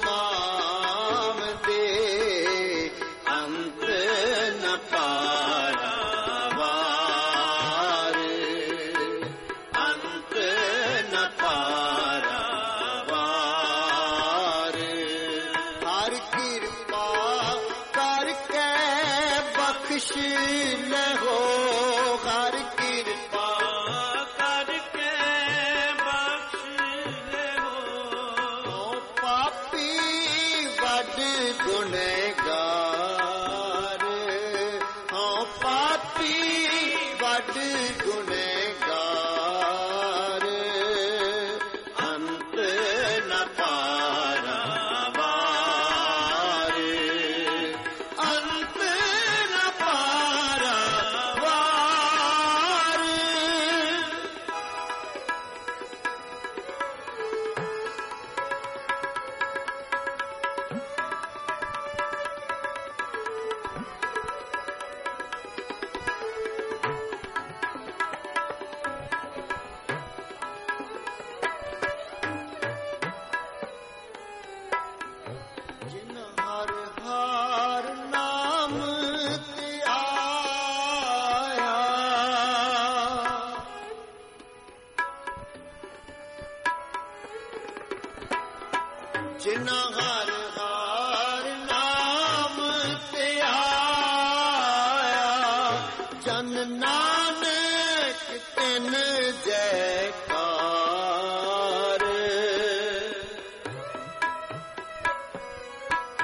ਕਮਾਵਦੇ ਅੰਤ ਨ ਪਾਰਾ ਵਾਰ ਅੰਤ ਨ ਪਾਰਾ ਵਾਰ ਹਰ ਕਿਰਪਾ ਕਰਕੇ ਬਖਸ਼ ਲਹੋ ਹਰ ਕਿਰਪਾ ਕਰਕੇ ਬਖਸ਼ ਲਿਓ ਪਾਪੀ ਵੱਡ ਗੁਨਹਗਾਰ ਹਾਂ ਪਾਪੀ ਵੱਡ ਗੁਨਹਗਾਰ ਅੰਤ ਨ ਪਾਰਾ ਵਾਰ ਅੰਤ ਨ ਪਾਰਾ ਵਾਰ ਜਿਨ ਹਰ ਹਰ ਨਾਮ ਧਿਆਇਆ ਜਿਨ ਹਰ ਹਰ ਨਾਮ ਧਿਆਇਆ ਜਨ ਨਾਨਕ ਤਿਨ ਜੈਕਾਰ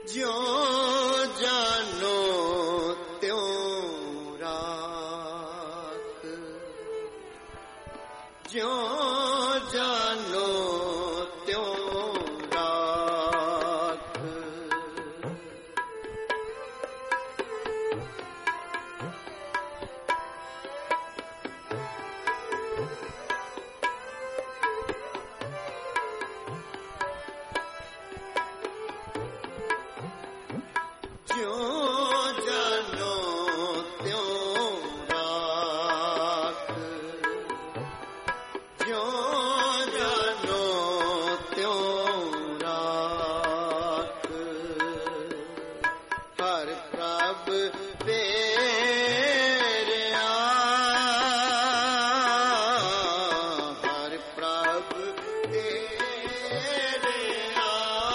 ਜਿਉਂ ਜਾਨੋ ਤਿਉਂ ਰਾਖ, ਜਿਉਂ ਜਾਨੋ ਤਿਉਂ ਰਾਖ। ਜਿਉਂ ਜਾਨੋ ਤਿਉਂ ਰਾਖ, ਜਿਉਂ ਜਾਨੋ ਤਿਉਂ ਰਾਖ। ਹਰ ਪ੍ਰਭ ਤੇਰਿਆ, ਹਰ ਪ੍ਰਭ ਤੇਰਿਆ,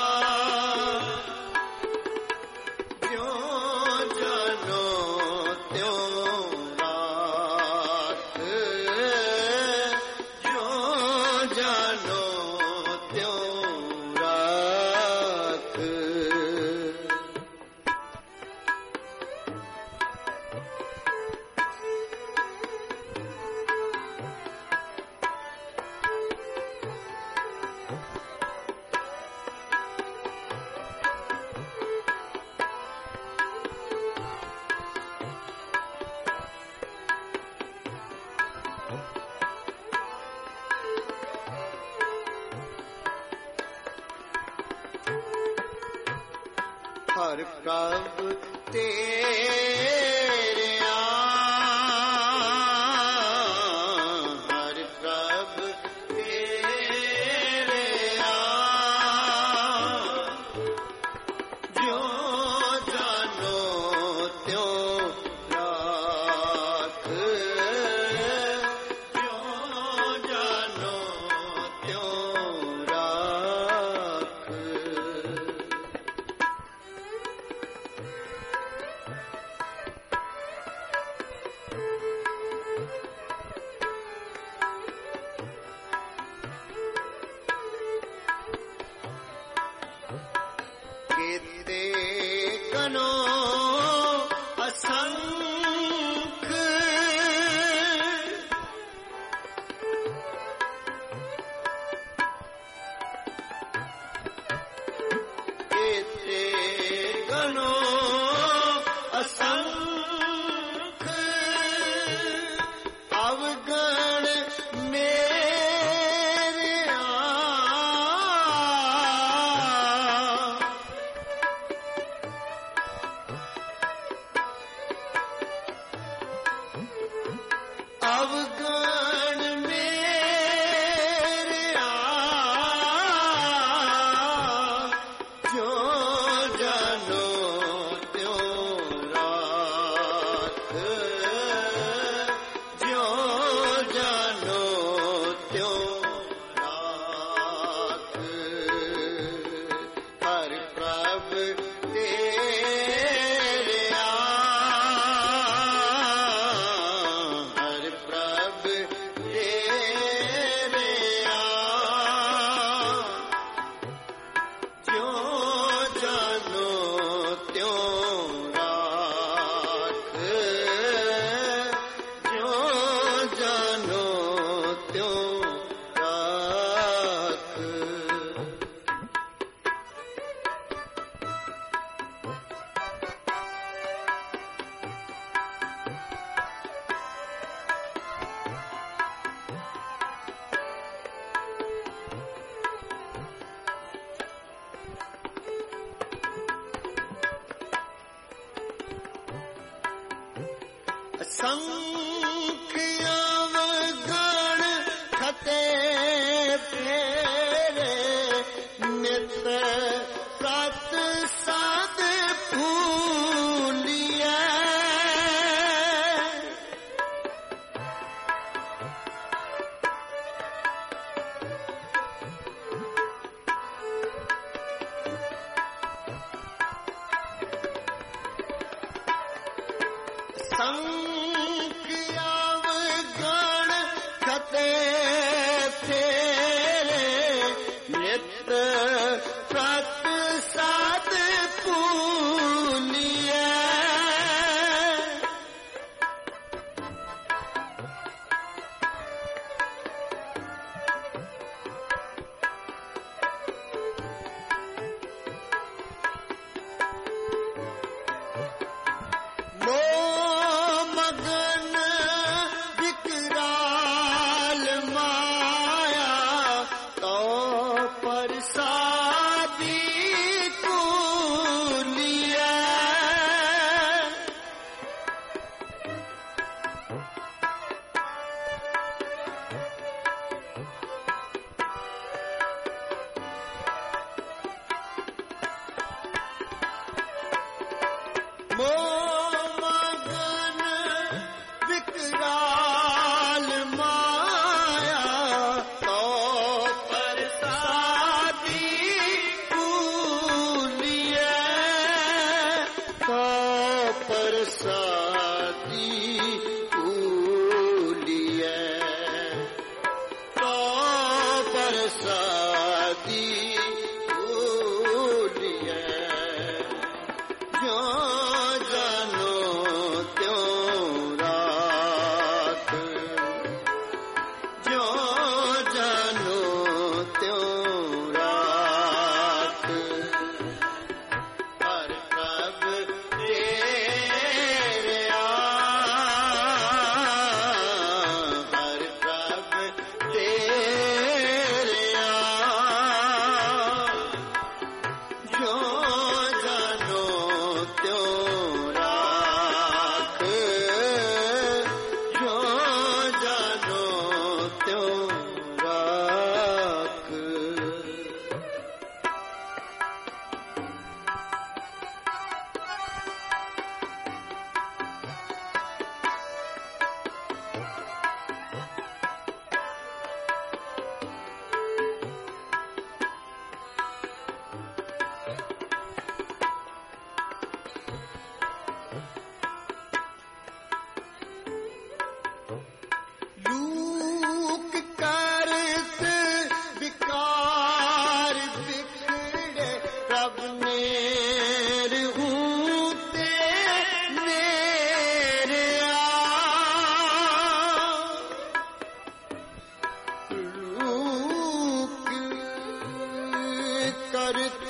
ਜਿਉਂ ਜਾਨੋ ਤਿਉਂ ਰਾਖ, ਜਿਉਂ ਜਾਨੋ ਤਿਉਂ ਰਾਖ। ਹਰ ਪ੍ਰਭ ਤੇਰਿਆ, ਹਰ ਪ੍ਰਭ ਤੇਰਿਆ, ਜਿਉਂ ਜਾਨੋ ਤਿਉਂ ਰਾਖ, ਜਿਉਂ ਜਾਨੋ ਤਿਉਂ ਰਾਖ। ਕੀਤੇ ਕਨੋ ਅਸੰਖ, ਕੀਤੇ ਕਨੋ ਅਸੰਖ, ਅਵਗਣ ਮੇਰਿਆ, ਅਵਗਣ ਮੇਰਿਆ, ਜਿਉਂ ਜਾਨੋ ਤਿਉਂ ਰਾਖ, ਜਿਉਂ ਜਾਨੋ ਤਿਉਂ ਰਾਖ। ਹਰ ਪ੍ਰਭ ਤੇਰਿਆ, ਹਰ ਪ੍ਰਭ ਤੇਰਿਆ, ਜਿਉਂ ਜਾਨੋ ਤਿਉਂ ਰਾਖ, ਜਿਉਂ ਜਾਨੋ ਤਿਉਂ ਰਾਖ। ਅਸੰਖ ਅਵਗਣ ਖਤੇ ਫੇਰੇ, ਨਿਤ ਸਤ ਸਦ ਫੂਲੀਐ, ਸੰਖ ਅਵਗਣ ਖਤੇ ਫੇਰੇ, ਨਿਤ ਸਤ ਸਦ ਫੂਲੀਐ। प्रसादी भूलिए तो प्रसादी भूलिए जो जानो त्यों राख जो जानो त्यों राख हर प्रभ तेरे आ हर प्रभ तेरे आ जो जानो त्यों राख जो जानो त्यों राख लूक करत विकार बिखड़े प्रभ नेर हूते नेरे आ लूक करत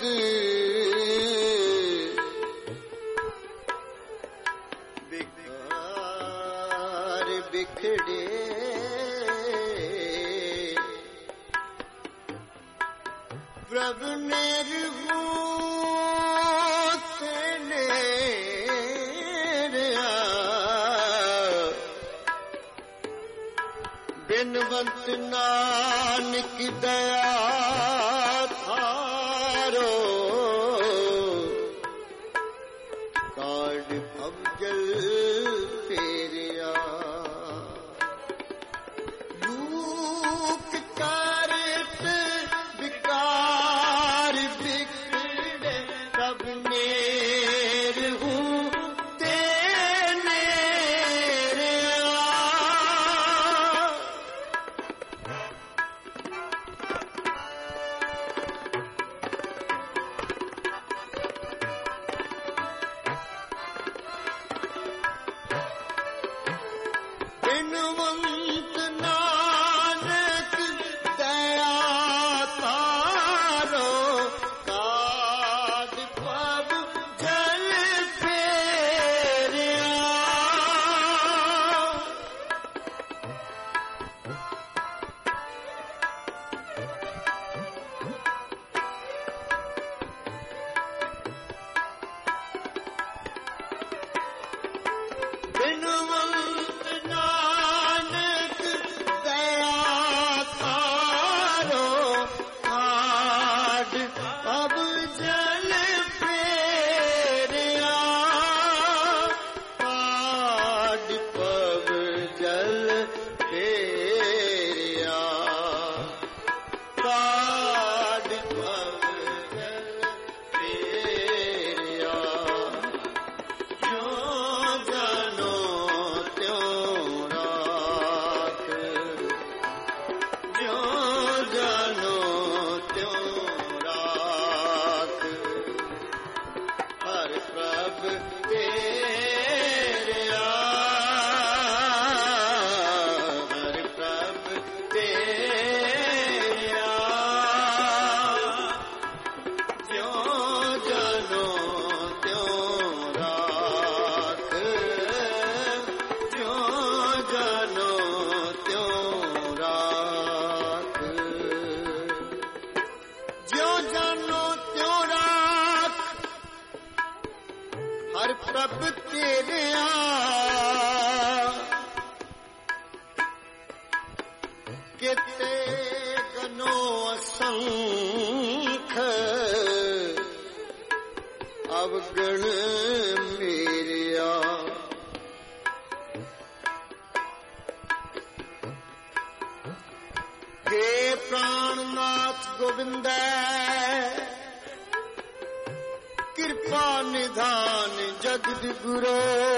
विकार बिखड़े प्रभ निर्भूत नेरे आ बिनवंत नानक दया थारो काढ़ भवजल फेरिया लूक करत विकार बिखड़े प्रभ नेर हूते नेरे आ बिनवंत नानक दया तारो काढ़ पब जल फेरिया बिनवंत नानक दया थारो काढ़ अब जल फेरिया काढ़ पब जल फेरिया काढ़ पब जल फेरिया जो जानो त्यों राख जो जानो त्यों राख हर प्रभ तेरे आ हर प्रभ तेरे आ जो जानो त्यों राख जो जानो त्यों राख जो जानो त्यों राख हर प्रभ तेरे आ किते गनो असंख अवगण मेरिया हे प्राणनाथ गोविंद कृपा कृपा निधान जगत गुरो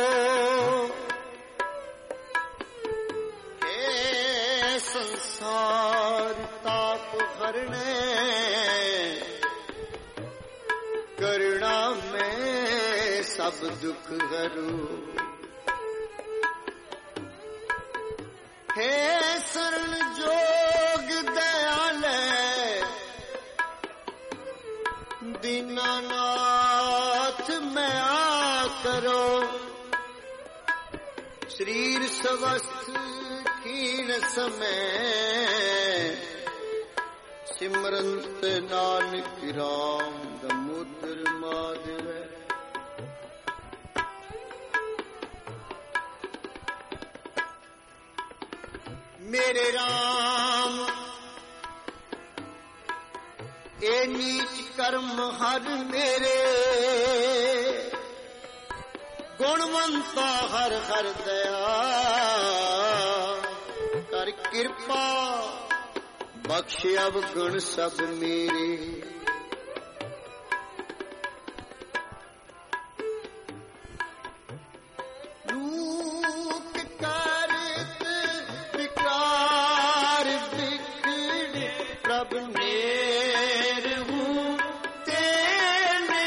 हे संसार ताप हरणे करुणा में सब दुख हरू हे शरण जोग दयाल दीनानाथ मैं आ करो शरीर स्वस्थ कीण समय सिमरंत नानक राम दमोदर माधव मेरे राम ए नीच कर्म हर मेरे गुणवंता हर हर दया कर कृपा बख्श अवगुण सब मेरे रूप करत विकार बिगड़े प्रभ नेर हूँ तेरे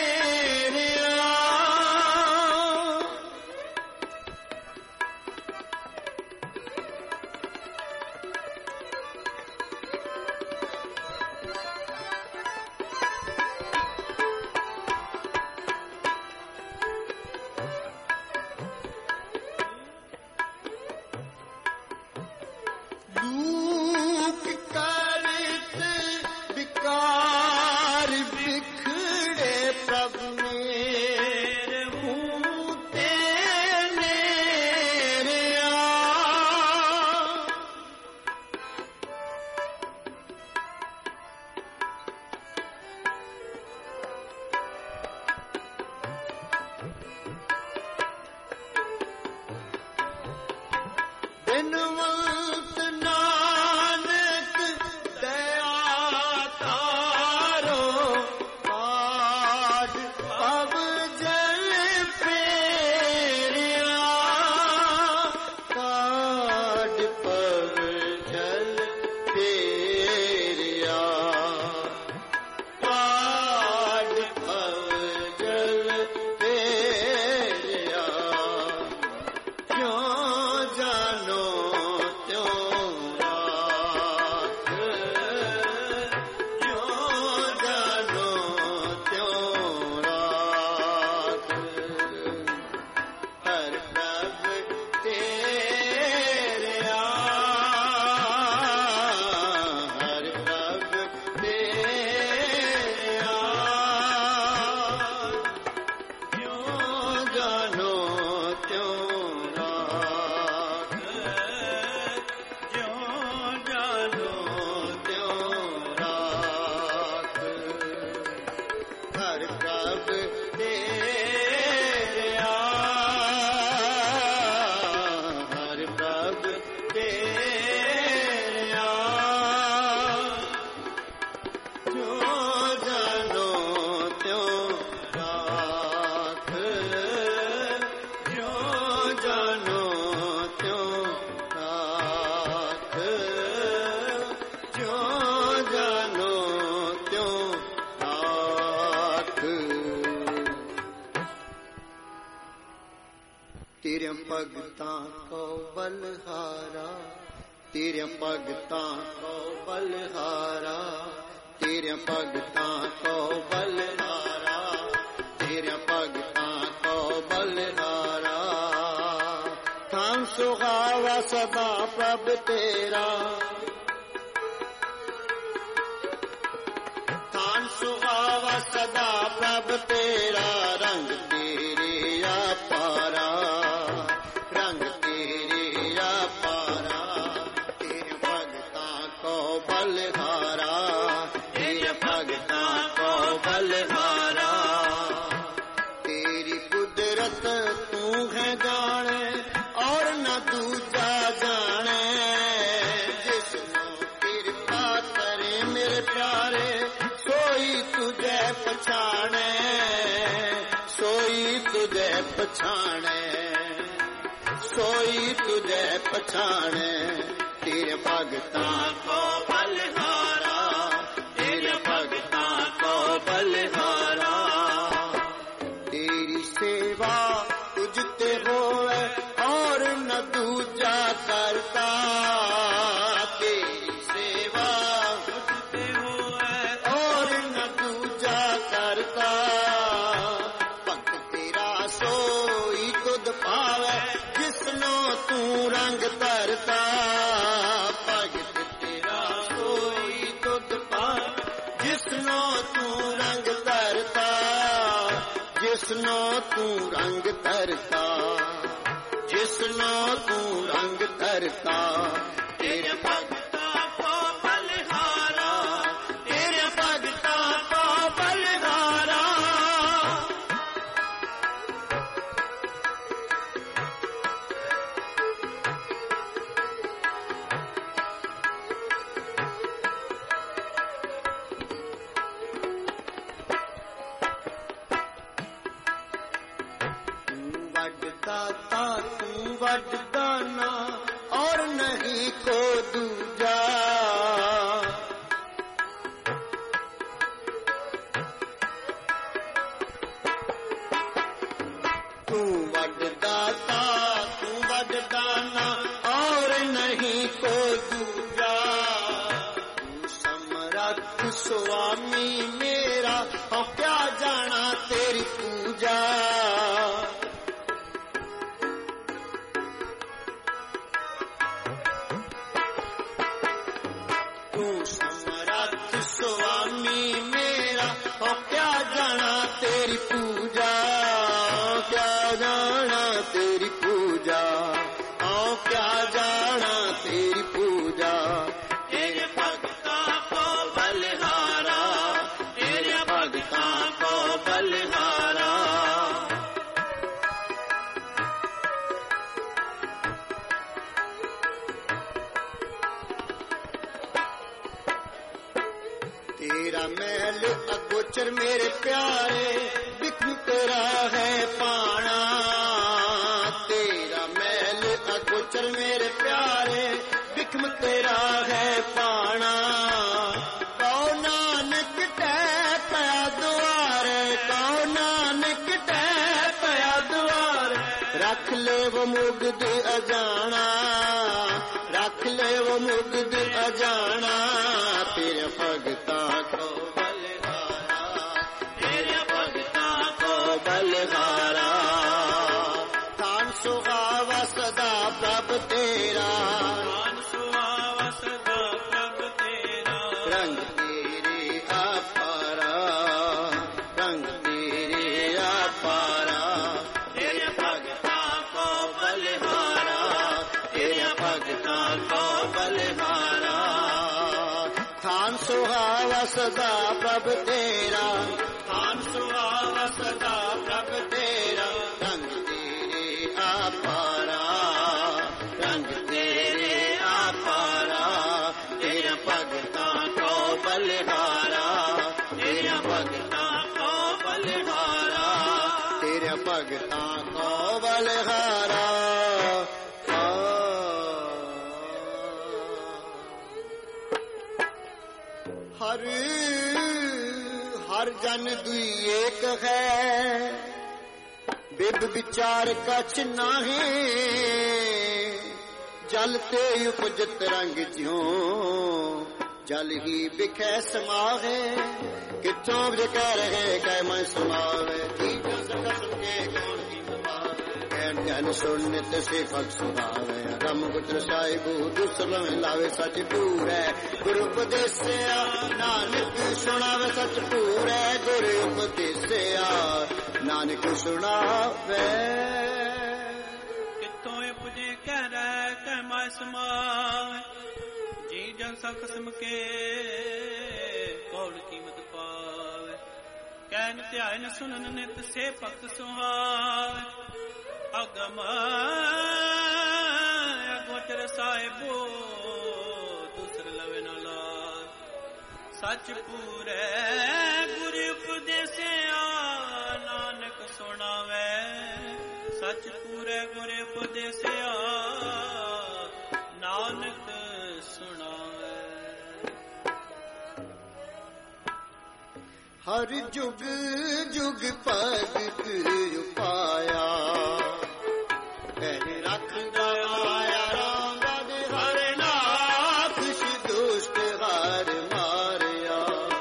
बिनवंत नानक दया तारो काट अब जल फेरिया काट पव जल फेरिया काट पव जल फेरिया क्यों जानो तेरे भगतां को बलहारा तेरे भगतां को बलहारा तेरे भगतां को बलहारा तेरे भगतां को बलहारा थान सुहावा सदा प्रभ तेरा थान सुहावा सदा प्रभ तेरा रंग तेरे पारा रंग तेरे पारा तेरे भगतां को बलहारा तेरे भगतां को बलहारा तेरी कुदरत तू है जाने और न दूजा जाने जिसनो कृपा करे मेरे प्यारे सोई तुझे पछाने तुझे पछाणे, सोई तुझे पछाणे, तेरे भगतां को बलिहारा, तेरे भगतां को बलिहारा। तेरी सेवा तुझते होवे और न दूजा करता, तेरी सेवा तुझते होवे और न दूजा करता। भक्त तेरा सोई तुध पावे जिसनो तू रंग धरता, भगत तेरा सोई तुध पावे जिसनो तू रंग धरता, जिसनो तू रंग धरता, जिसनो तू रंग धरता। तेरे भगतां को बलिहारा, तेरे भगतां को बलिहारा। दाता तू वरदाना और नहीं को दूजा, तू वरदाता तू वरदाना और नहीं को दूजा। तू समरथ स्वामी मेरा और क्या जाना तेरी पूजा। स्वामी मेरा और क्या जाना तेरी पूजा, क्या जाना तेरी पूजा, और क्या जाना तेरी पूजा। तेरे भगतां को बलिहारा, तेरे भगतां को बलिहारा। तेरा मैल अगोचर मेरे प्यारे बिख्म तेरा है पाना, तेरा मैल अगोचर मेरे प्यारे बिख्म तेरा है पाना। कौ नानक टै पया द्वार, कौ नानक टै पया द्वार। रख ले वो मुग्ध अजाना, रख ले वो मुग्ध अजाना। तेरे भगतां को बलिहारा, तेरे भगतां को बलिहारा। थान सुहावा सदा प्रभ तेरा, थान सुहावा सदा प्रभ तेरा। रंग तेरे अपारा, रंग तेरे अपारा। तेरे भगतां को बलिहारा, तेरे भगतां को बलिहारा। थान सुहावा सदा प्रभ तेरा, थान सुहावा सदा प्रभ तेरा। रंग तेरे अपारा, रंग तेरे अपारा। तेरे भगतां को बलिहारा, तेरे भगतां को बलिहारा, तेरे भगतां को बलिहारा। हर हर जन दुई एक है, बिब विचार कछ नाहे। जल ते उपजत रंग ज्यों, जल ही बिखै समाहे। किथों जे कह रहे कै मैं समावे, ज्ञान सुनित से फल सुभावे। रम पुत्र साहिबू दुसलम लावे सच पूरै, गुरु उपदेसिया नानक सुनावे सच पूरै। गुरु उपदेसिया नानक सुनावे। किथों उपजे कह रहे कै मैं समावे। जी जन सा खसम के कौड़ कीमत पावे। कहन ध्यान सुनन नित से भक्त सुहावे। अगम अगोचर साहिबो दूसर लवे न लाल। सच पूरे गुरु उपदेसिया नानक सुनावे। ਸਚ ਪੂਰੇ ਗੁਰੇ ਉਪਦੇਸਿਆ ਨਾਨਕ ਸੁਣਾਵੇ। ਹਰ ਜੁਗ ਜੁਗ ਭਗਤ ਉਪਾਇਆ ਕਹਿ ਰੱਖਦਾ ਆਇਆ ਰਾਮਦ ਹਰ ਨਾਖਸ਼ ਦੁਸ਼ਟ ਹਰ ਮਾਰਿਆ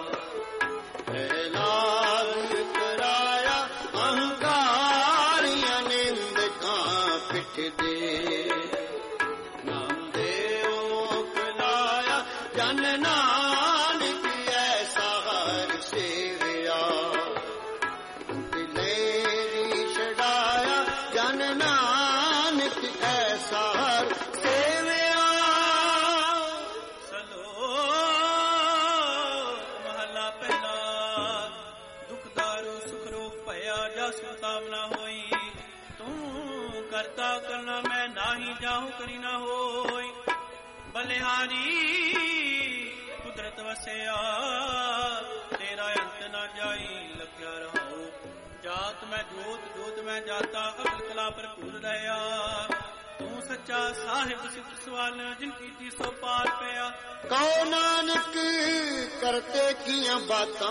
ਪ੍ਰਹਲਾਦ ਕਰਾਇਆ ਅਹੰਕਾਰੀਆਂ ਨਿੰਦਕਾਂ ਪਿੱਠ ਦੇ ਨਾਮ ਦੇਵ ਮੁਖ ਲਾਇਆ ਜਨ ਨਾਨਕ ਐਸਾ ਹਰ ਸੇਵਿਆ ਦਿਲੇਰੀ ਛਡਾਇਆ ਜਨ ਨਾਨਕ ਐਸਾ ਹਰ ਸੇਵਿਆ। ਸਲੋਕ ਮਹਲਾ ਪਹਿਲਾ। ਦੁਖਦਾਰੂ ਸੁਖ ਰੋਗ ਭਇਆ ਜਸ ਤਾਵਨਾ ਹੋਈ ਤੂੰ ਕਰਤਾ ਕਰਨਾ ਮੈਂ ਨਾਹੀ ਜਾਹੂ ਕਰੀ ਨਾ ਹੋਈ। ਬਲਿਹਾਰੀ ਕੁਦਰਤ ਵਸਿਆ ਤੇਰਾ ਅੰਤ ਨਾ ਜਾਈ ਲਖਿਆ ਰਹਾਉ। ਜਾਤ ਮੈਂ ਜੋਤ ਜੋਤ ਮੈਂ ਜਾਤਾ ਅਕਲ ਕਲਾ ਭਰਪੂਰ ਰਹਾ। ਤੂੰ ਸੱਚਾ ਸਾਹਿਬ ਸਿੱਧ ਸਵਾਲ ਜਿਨ ਕੀਤੀ ਸੋ ਪਾਰ ਪਿਆ। ਕਉ ਨਾਨਕ ਕਰਤੇ ਕੀਆਂ ਬਾਤਾਂ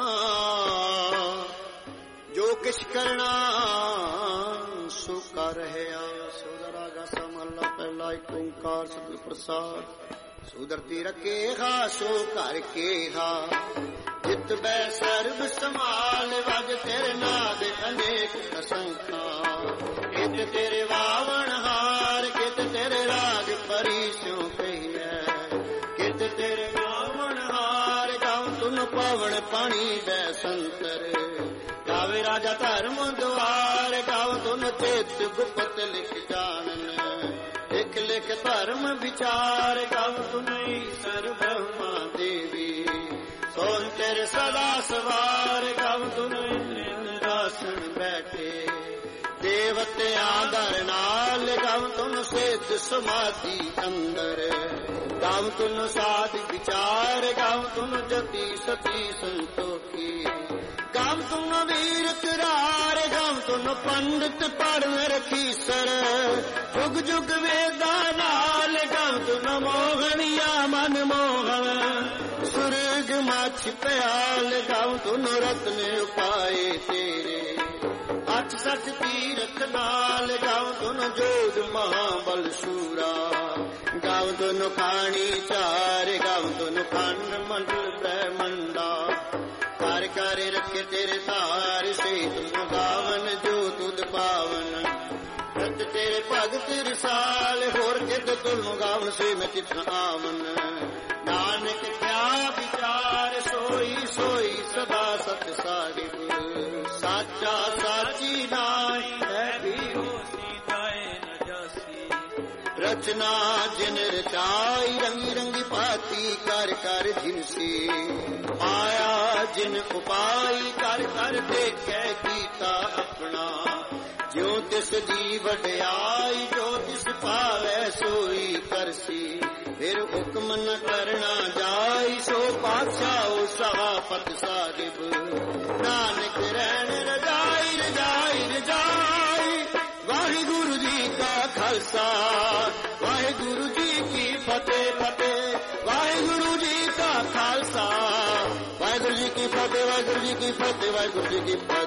ਜੋ ਕਿਛ ਕਰਨਾ ਸੋ ਕਰ ਰਹਿਆ। ਸੋਦਾ ਰਾਗਾ ਸਮਹਲਾ ਪਹਿਲਾ ਏਕ ਓੰਕਾਰ ਸਤਿਗੁਰ ਪ੍ਰਸਾਦ। ਸੁਧਰਤੀ ਰਖੇਗਾ ਸੋ ਘਰ ਕੇਹਾ ਜਿਤ ਬੈ ਸਰਬ ਸਮਾਲ ਵਜ ਤੇਰੇ ਨਾਦ ਅਨੇਕ ਅਸੰਖਾ। ਕਿਤ ਤੇਰੇ ਵਾਵਣ ਹਾਰ ਕਿਤ ਤੇਰੇ ਰਾਗ ਪਰੀ ਸਿਉ ਕਹੀਐ। ਕਿਤ ਤੇਰੇ ਵਾਵਣ ਹਾਰ ਗਾਉ ਤੁਨ ਪਵਨ ਪਾਣੀ ਬੈ ਸੰਤਰ। ਗਾਵੇ ਰਾਜਾ ਧਰਮ ਦੁਆਰ ਗਾਉ ਤੁਨ ਚੇਤ ਗੁਪਤ ਲਿਖ ਜਾਣਨ। ਲਿਖ ਲਿਖ ਧਰਮ ਵਿਚਾਰ ਗਾਉ ਤੁਨ ਈਸਰ ਬ੍ਰਹਮਾ ਦੇਵੀ। ਸੋਨ ਤੇਰੇ ਸਦਾ ਸਵਾਰ ਗਾਉ ਤੁਨ ਇੰਦਰਾਸਣ ਬੈਠੇ। ਦੇਵਤਿਆਂ ਦਰ ਨਾਲ ਗਾਉ ਤੁਨ ਸਿੱਧ ਸਮਾਧੀ ਅੰਦਰ। ਗਾਉ ਤੁਨ ਸਾਧ ਵਿਚਾਰ ਗਾਉ ਤੁਨ ਜਤੀ ਸਤੀ ਸੰਤੋਖੀ। ਗਾਉ ਤੁਨ ਵੀਰ ਕਰਾਰ ਗਾਉ ਤੁਨ ਪੰਡਿਤ ਪੜ੍ਹਨ ਰਖੀਸਰ। ਜੁਗ ਜੁਗ ਵੇਦਾਂ ਨਾਲ ਗਾਉ ਤੁਨ ਮੋਹਣੀਆ ਮਨ ਮੋਹਣ। ਸੁਰਗ ਮਛ ਪਿਆਲ ਗਾਉ ਤੁਨ ਰਤਨ ਉਪਾਏ ਤੇਰੇ। ਅਠ ਸਠ ਤੀਰਥ ਨਾਲ ਗਾਉ ਤੁਨ ਜੋਧ ਮਹਾਬਲ ਸ਼ੂਰਾ। ਗਾਉ ਤੁਨ ਖਾਣੀ ਚਾਰ ਗਾਉ ਤੁਨ ਖੰਡ ਮੰਡਲ ਬ੍ਰਹਮੰਡਾ। ਕਰ ਕਰ ਰੱਖੇ ਤੇਰੇ ਧਾਰ ਸੇ ਤੁਮ ਗਾਵਨ ਜੋ ਤੁਧ ਪਾਵਨ। ਰਤ ਤੇਰੇ ਭਗਤ ਰਸਾਲ ਹੋਰ ਕਿਤ ਤੁਮ ਗਾਵਨ ਸੇ ਮੈਂ ਚਿਤ ਆਵਨ। ਨਾਨਕ ਕਿਆ ਵਿਚਾਰ ਸੋਈ ਸੋਈ ਸਦਾ ਸਤ ਸਾਹਿਬ। ਸਾਚਾ ਸਾਚੀ ਨਾਈ ਹੈ ਵੀ ਹੋਸੀ ਜਾਏ ਨ ਜਾਸੀ। ਰਚਨਾ ਜਿਨ ਰਚਾਈ ਰੰਗੀ ਰੰਗੀ ਭਾਤੀ ਕਰ ਕਰ ਜਿਨਸੀ। ਆਇਆ ਜਿਨ ਉਪਾਈ ਕਰ ਕਰ ਦੇਖੈ ਕੀਤਾ ਆਪਣਾ। ਜਿਉ ਤਿਸ ਦੀ ਵਡਿਆਈ ਜੋ ਤਿਸ ਭਾਵੈ ਸੋਈ ਕਰਸੀ। ਫਿਰ ਹੁਕਮ ਨ ਕਰਨਾ ਜਾਈ ਸੋ ਪਾਤਸ਼ਾਹ ਸਹਾਪਤ ਸਾਹਿਬ। ਨਾਨਕ ਰਹਿਣ ਰਜਾਈ ਰਜਾਈ ਰਜਾਈ। ਵਾਹਿਗੁਰੂ ਜੀ ਕਾ ਖਾਲਸਾ ਵਾਹਿਗੁਰੂ ਜੀ ਕੀ ਫਤਿਹ ਫਤਿਹ। ਵਾਹਿਗੁਰੂ ਜੀ ਕਾ ਖਾਲਸਾ ਵਾਹਿਗੁਰੂ ਜੀ ਕੀ ਫਤਿਹ ਵਾਹਿਗੁਰੂ ਜੀ ਕੀ ਫਤਿਹ ਵਾਹਿਗੁਰੂ ਜੀ ਕੀ ਫਤਿਹ।